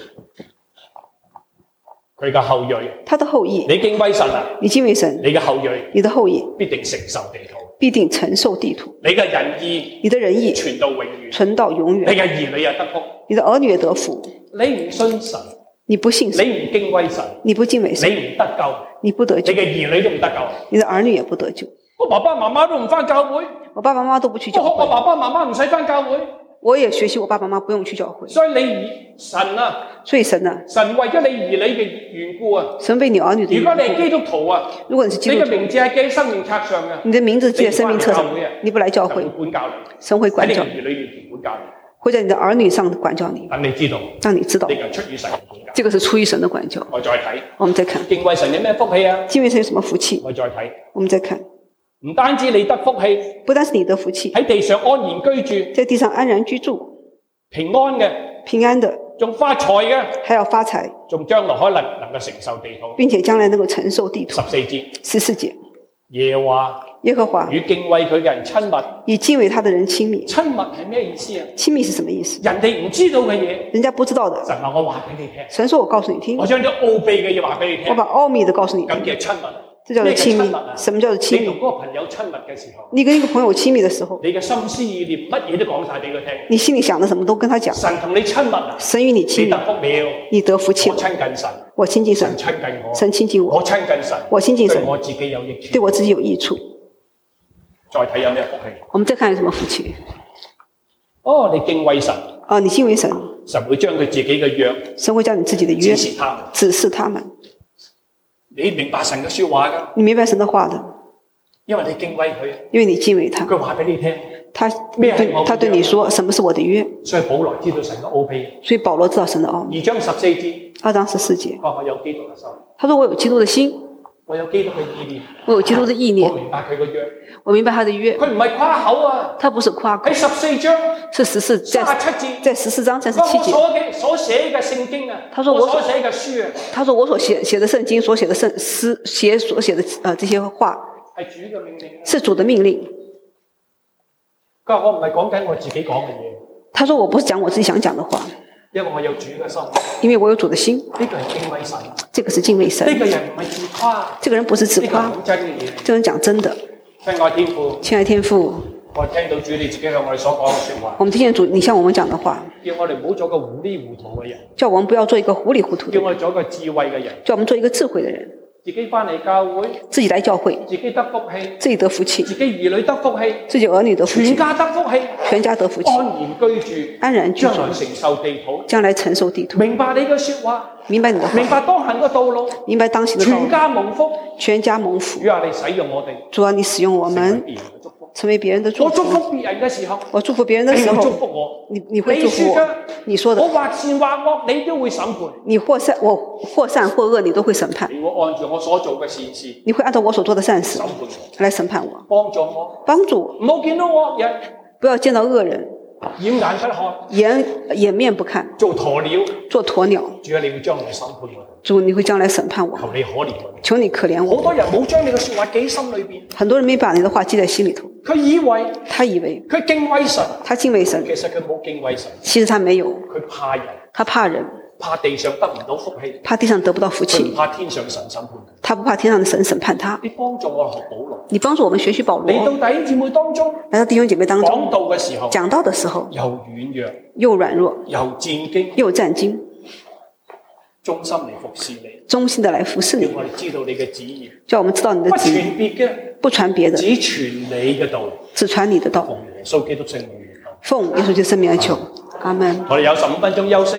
佢嘅後裔，
他的後裔，
你敬畏神啊，
你敬畏神，
你嘅後裔
你的後裔
必定承受地土，
必定承受地土，
你嘅仁義
你的仁義
傳到永遠，
存到永遠，
你嘅兒女又得福。
你的兒女也得福。
你唔信神，
你不信神，
你唔敬畏神，
你不敬畏神，
你唔得救，
你不得救，
你嘅兒女都唔得救。
你的兒女也不得救。
我爸爸媽媽都唔返教會，
我爸爸媽媽都不去教
我學我
會，
爸爸媽媽唔使返教會，
我也學習我爸爸媽媽不用去教會。
所以你神啊，
所以神啊，
神為咗你兒女嘅緣故啊，
神為你兒女的緣故。
如果你係基督徒啊，
如果你是基督徒，
你嘅名字係記喺生命冊上嘅，
你的名字記在生命冊上
你不來教會啊，
你不來教
神
會
會管教你，
神會
喺
管教你，
你嘅兒女面前管教你，
會在你的兒女上管教你，
等你知道
讓你知道
呢個出於神嘅管教。
這個是出於神的管教。
我再睇
我們再看
敬畏神有咩福氣啊？
敬畏神有什麼福氣？
我再睇，
我們再看，
唔單止你得福氣，
不單是你的福氣，
喺地上安然居住，
在地上安然居住，
平安嘅，
平安的，
仲發財嘅，
還要發財，
仲將來可能能夠承受地土。
並且將來能夠承受地土
十。四節，
十四節，
耶和華
耶和華
與敬畏佢嘅人親密。
與敬畏他的人親密。
親密係咩意思啊？
親密是什麼意思？
人哋唔知道嘅嘢，
人家不知道的，
神話我話俾你聽，
神說我告訴你聽
我，將啲奧秘嘅嘢話俾你聽。
我把奧秘的告訴你聽，
咁叫親密。
這叫做親密
咩叫啊。
什麼叫做親密？
你同嗰個朋友親密嘅時候，
你跟一個朋友親密的時候，
你嘅心思意念乜嘢都講晒俾佢聽。
你心裡想的什麼都跟他講。
神同你親密啊，
神與你親密
你得，福了。
你得福氣
我
了。
親近神，
我親近
神
神，
親近我，
神親近我
我親近神，
我親近神
對我自己有益處。
對我自己有益處。
再睇有咩福氣？
我們再看有什麼福氣？
哦，你敬畏神，
啊，你敬畏神，
神會將佢自己嘅約
神會將你自己的約
指示他們。
指示他們。
你明白神嘅說話噶，
你明白神的話的，
因為你敬畏佢，
因為你敬畏他。
佢話俾你聽。
他
咩係我嘅
對他對你說什麼是我的約，
所以保羅知道神嘅奧秘。
所以保羅知道神的奧秘。
二章十四節，
二章十四節，
我我有基督嘅心，
他說我有基督的心，
我有基督嘅意念，
我有基督的意
我
念，
明白佢嘅約。
我明白他的約。
佢唔係誇口啊，
他不是誇口
喺，十四章
是十四在
三十七節，
在十四章三十
我
七節。
所嘅所寫嘅聖經啊，
他說我所
我所寫嘅書啊，
他說我所寫寫的聖經所寫的聖詩寫所寫的呃這些話
係主嘅命令啊。
是主的命令。
佢話我唔係講緊我自己講嘅嘢，
他說我不是講我自己想講的話，
因為我有主嘅心。
因為我有主的心。
呢個係敬畏神，呢
這個是敬畏神。
個人唔係自誇，
這個人不是自誇，
呢個係講真嘅嘢。
這個人講真的。
親愛天父，
親愛天父，
我聽到主你自己向我哋所講嘅説話，
我們聽見主你向我們講的話，
叫我哋唔好做個糊裡糊塗嘅人，
叫我們不要做一個糊裡糊塗的人，
叫我哋做一個智慧嘅人，
叫我們做一個智慧的人，
自己翻嚟教會，
自己來教會，
自己得福氣，
自己得福氣，
自己兒女得福氣，
自己兒女得福氣，
全家得福氣，
全家得福氣，
安然居住，
安然居住，
將來承受地土，
將來承受地土。
明白你嘅説話，
明白你的
明
話，
白當行嘅道路，
明白當行的道
全
路，
家蒙福。
全家蒙福。
主啊，你使用我哋，
主啊，你使用我
成為
們
別人嘅祝福。
成為別人的祝
我祝
福。
福別人嘅時候，
我祝福別人的
你會祝
時候，
福我。
你你會祝福我
你說嘅。我
你說的，
或善或惡，你都會審判。
你或善我或善或惡，你都會審判。
你會按照我所做嘅善事
你會按照我所做的善事
審判我，
來審判我，
幫助我，
幫助我，
唔好見到惡人
不要見到惡人，
掩眼不看，
掩掩面不看，
做鴕鳥。
做鴕鳥。
主啊，你會將來審判我，
主，你會將來審判我，
求你可憐我。
求你可憐
好
我。
多人冇將你嘅説話記心裏邊，
很多人沒把你的話記在心裡頭，
佢以為
他以為
佢敬畏神，
他敬畏神，
其實佢冇敬畏神，
其實他沒有，
佢怕人，
他怕人，
怕地上得唔到福氣，
怕地上得不到福
佢唔
氣，
怕天上神審判佢。
他不怕天上的神審判他。
你幫助我學保羅，
你幫助我們學習保
嚟
羅，
到弟兄姊妹當中
來到弟兄姐妹當
講
中
道嘅時候，
講道的時候，
又軟弱，
又軟弱，
又戰兢，
又戰兢，
忠心嚟服侍你，
忠心的來服侍你，
叫我哋知道你嘅旨意，
叫我們知道你的
不
旨意，
傳別嘅，
不傳別的，
只傳你嘅道，
只傳你的道。
奉耶穌基督聖名而求。
奉耶穌基督聖名而求，阿門。
我哋有十五分鐘休息。